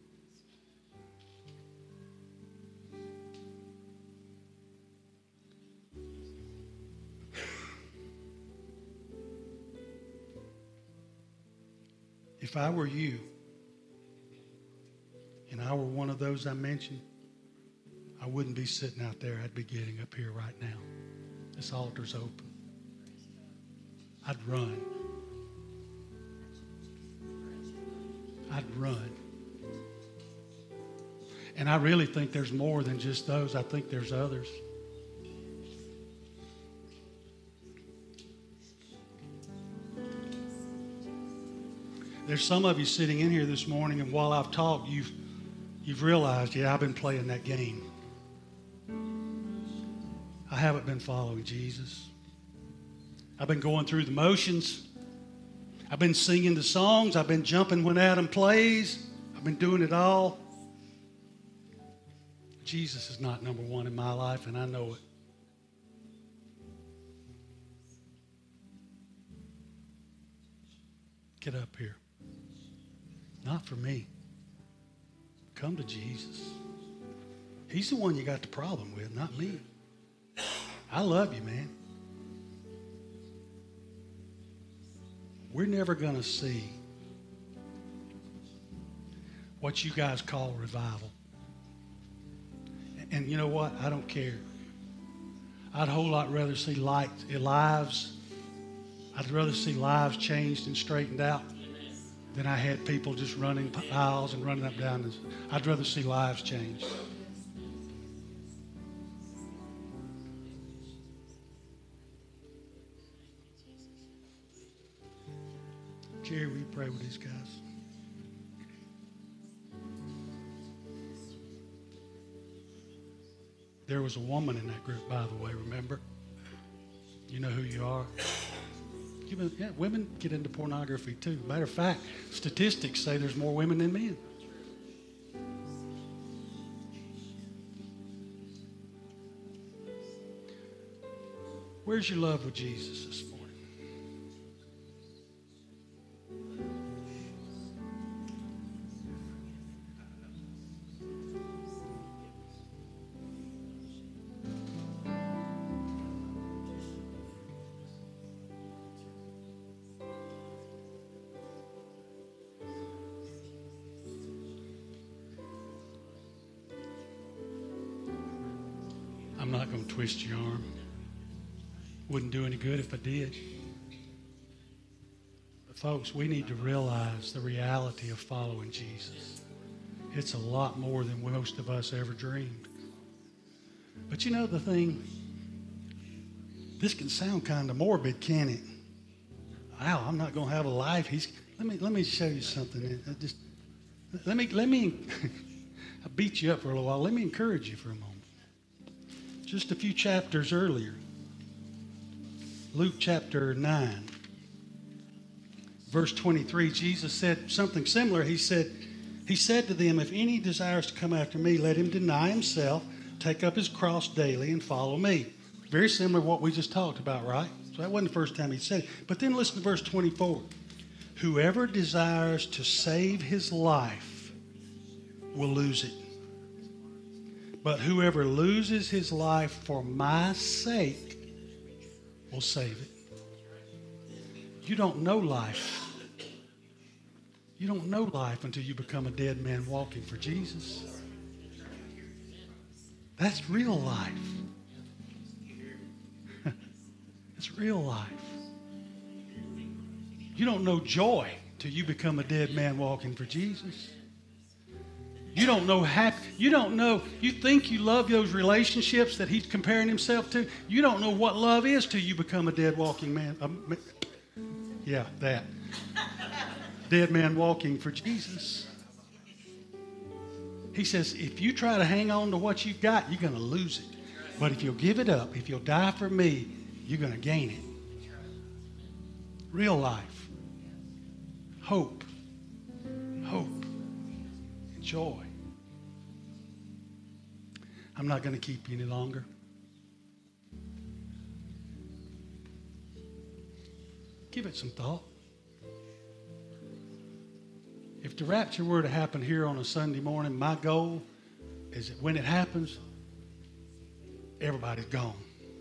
If I were you, and I were one of those I mentioned, I wouldn't be sitting out there. I'd be getting up here right now. This altar's open. I'd run. I'd run. And I really think there's more than just those. I think there's others. There's some of you sitting in here this morning, and while I've talked, you've realized, yeah, I've been playing that game. I haven't been following Jesus. I've been going through the motions. I've been singing the songs. I've been jumping when Adam plays. I've been doing it all. Jesus is not number one in my life, and I know it. Get up here. Not for me. Come to Jesus. He's the one you got the problem with, not me. I love you, man. We're never going to see what you guys call revival. And you know what? I don't care. I'd a whole lot rather see lives. I'd rather see lives changed and straightened out than I had people just running aisles and running up and down. I'd rather see lives changed. Jerry, will you pray with these guys? There was a woman in that group, by the way, remember? You know who you are. Yeah, women get into pornography too. Matter of fact, statistics say there's more women than men. Where's your love with Jesus this morning? I'm not going to twist your arm. Wouldn't do any good if I did. But folks, we need to realize the reality of following Jesus. It's a lot more than most of us ever dreamed. But you know the thing, this can sound kind of morbid, can it? Wow, I'm not going to have a life. Let me show you something. Let me I beat you up for a little while. Let me encourage you for a moment. Just a few chapters earlier, Luke chapter 9, verse 23, Jesus said something similar. He said to them, if any desires to come after me, let him deny himself, take up his cross daily, and follow me. Very similar to what we just talked about, right? So that wasn't the first time he said it. But then listen to verse 24. Whoever desires to save his life will lose it. But whoever loses his life for my sake will save it. You don't know life. You don't know life until you become a dead man walking for Jesus. That's real life. It's real life. You don't know joy till you become a dead man walking for Jesus. You don't know happy. You don't know. You think you love those relationships that he's comparing himself to. You don't know what love is till you become a dead walking man. Yeah, that. Dead man walking for Jesus. He says, if you try to hang on to what you got, you're going to lose it. But if you'll give it up, if you'll die for me, you're going to gain it. Real life. Hope. Hope. And joy. I'm not going to keep you any longer. Give it some thought. If the rapture were to happen here on a Sunday morning, my goal is that when it happens, everybody's gone.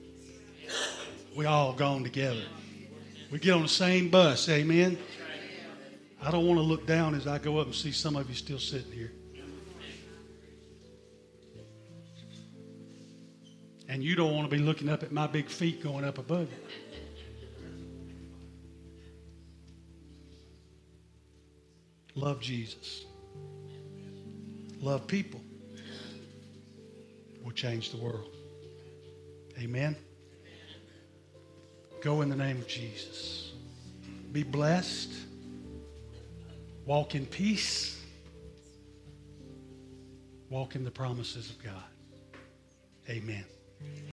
We all gone together. We get on the same bus, amen? I don't want to look down as I go up and see some of you still sitting here. And you don't want to be looking up at my big feet going up above you. Love Jesus. Love people. Will change the world. Amen. Go in the name of Jesus. Be blessed. Walk in peace. Walk in the promises of God. Amen.